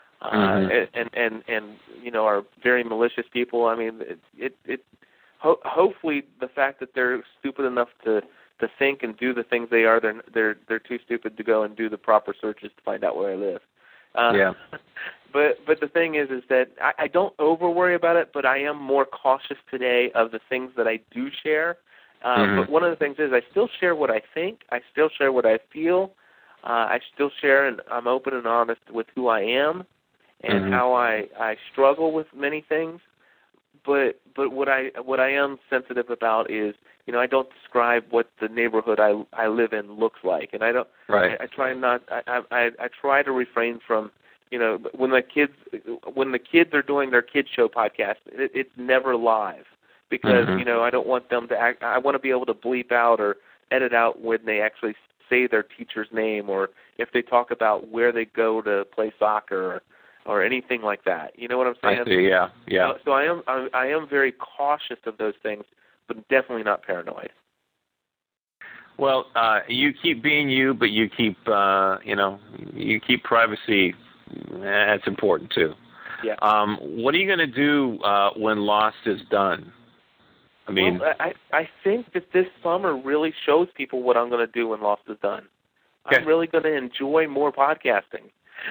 and are very malicious people. I mean, hopefully the fact that they're stupid enough to think and do the things they are, they're too stupid to go and do the proper searches to find out where I live. But the thing is that I don't over worry about it, but I am more cautious today of the things that I do share. But one of the things is I still share what I think. I still share what I feel. I still share, and I'm open and honest with who I am and how I struggle with many things. But what I am sensitive about is, I don't describe what the neighborhood I live in looks like, and I don't. Right. I try not. I try to refrain from. When the kids are doing their kids show podcast, it's never live because I don't want them to act. I want to be able to bleep out or edit out when they actually say their teacher's name, or if they talk about where they go to play soccer or anything like that. You know what I'm saying? I see. Yeah. So I am very cautious of those things, but definitely not paranoid. Well, you keep being you, but you keep you keep privacy. That's important too. Yeah. What are you going to do when Lost is done? I mean, I think that this summer really shows people what I'm going to do when Lost is done. Okay. I'm really going to enjoy more podcasting.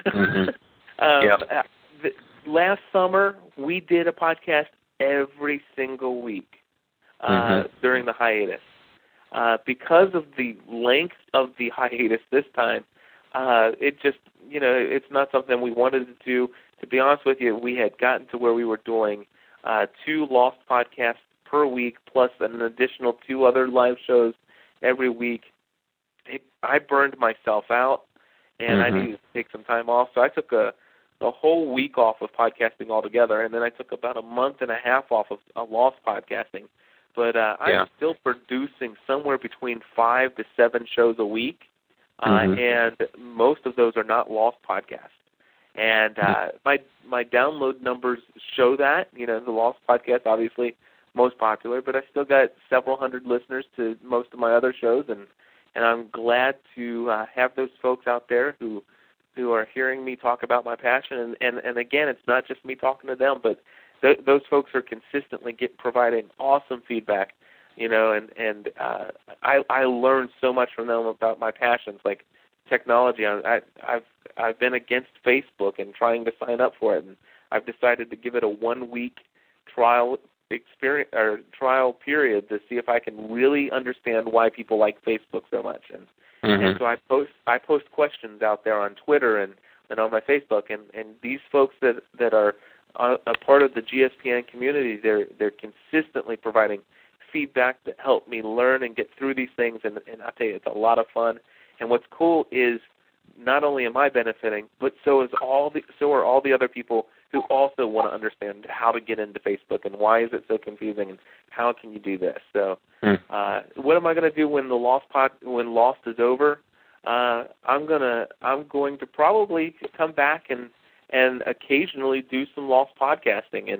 Last summer, we did a podcast every single week during the hiatus. Because of the length of the hiatus this time, it just, it's not something we wanted to do. To be honest with you, we had gotten to where we were doing 2 Lost podcasts per week, plus an additional 2 other live shows every week. I burned myself out, and I needed to take some time off. So I took a whole week off of podcasting altogether, and then I took about a month and a half off of Lost podcasting. But I'm still producing somewhere between 5 to 7 shows a week, and most of those are not Lost podcasts. And my download numbers show that. The Lost podcast obviously most popular, but I still got several hundred listeners to most of my other shows, and I'm glad to have those folks out there who are hearing me talk about my passion. And again, it's not just me talking to them, but those folks are consistently providing awesome feedback, and I learn so much from them about my passions, like technology. I've been against Facebook and trying to sign up for it, and I've decided to give it a 1-week trial experience or trial period to see if I can really understand why people like Facebook so much. And so I post questions out there on Twitter and on my Facebook, and these folks that are a part of the GSPN community, they're consistently providing feedback to help me learn and get through these things, and I'll tell you, it's a lot of fun. And what's cool is not only am I benefiting, but so are all the other people who also want to understand how to get into Facebook and why is it so confusing and how can you do this. So what am I going to do when when Lost is over? I'm going to probably come back and occasionally do some Lost podcasting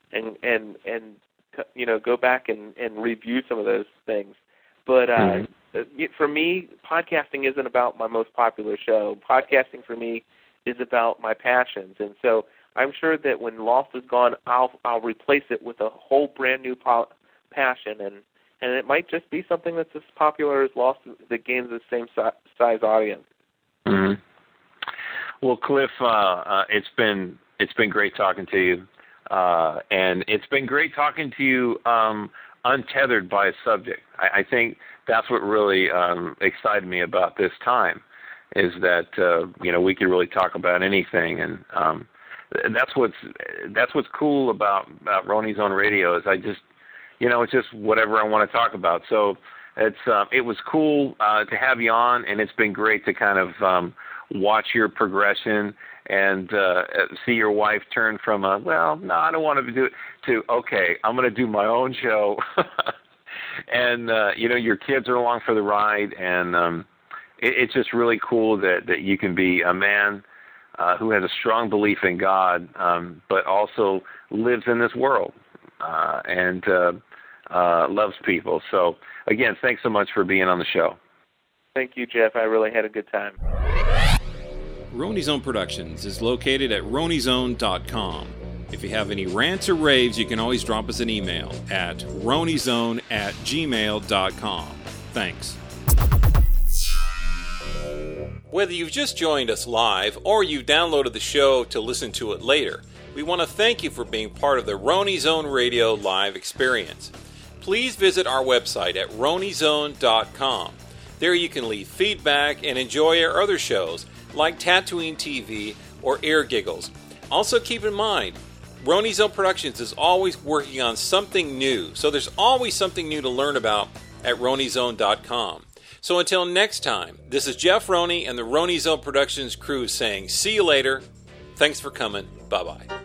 and go back and review some of those things. But for me, podcasting isn't about my most popular show. Podcasting for me is about my passions, and so I'm sure that when Lost is gone, I'll replace it with a whole brand new passion, and it might just be something that's as popular as Lost that gains the same size audience. Mm-hmm. Well, Cliff, it's been great talking to you, and it's been great talking to you untethered by a subject. I think that's what really excited me about this time, is that we could really talk about anything, and that's what's cool about Roni's Zone Radio is I just it's just whatever I want to talk about. So it was cool to have you on, and it's been great to kind of watch your progression and see your wife turn from I don't want to do it to okay, I'm going to do my own show. And your kids are along for the ride, and it's just really cool that you can be a man who has a strong belief in God, but also lives in this world and loves people. So, again, thanks so much for being on the show. Thank you, Jeff. I really had a good time. Roni's Zone Productions is located at ronizone.com. If you have any rants or raves, you can always drop us an email at ronizone@gmail.com. Thanks. Whether you've just joined us live or you've downloaded the show to listen to it later, we want to thank you for being part of the Rony Zone Radio live experience. Please visit our website at ronyzone.com. There you can leave feedback and enjoy our other shows like Tatooine TV or Air Giggles. Also keep in mind, Rony Zone Productions is always working on something new, so there's always something new to learn about at ronyzone.com. So until next time, this is Jeff Rony and the Rony Zone Productions crew saying see you later. Thanks for coming. Bye-bye.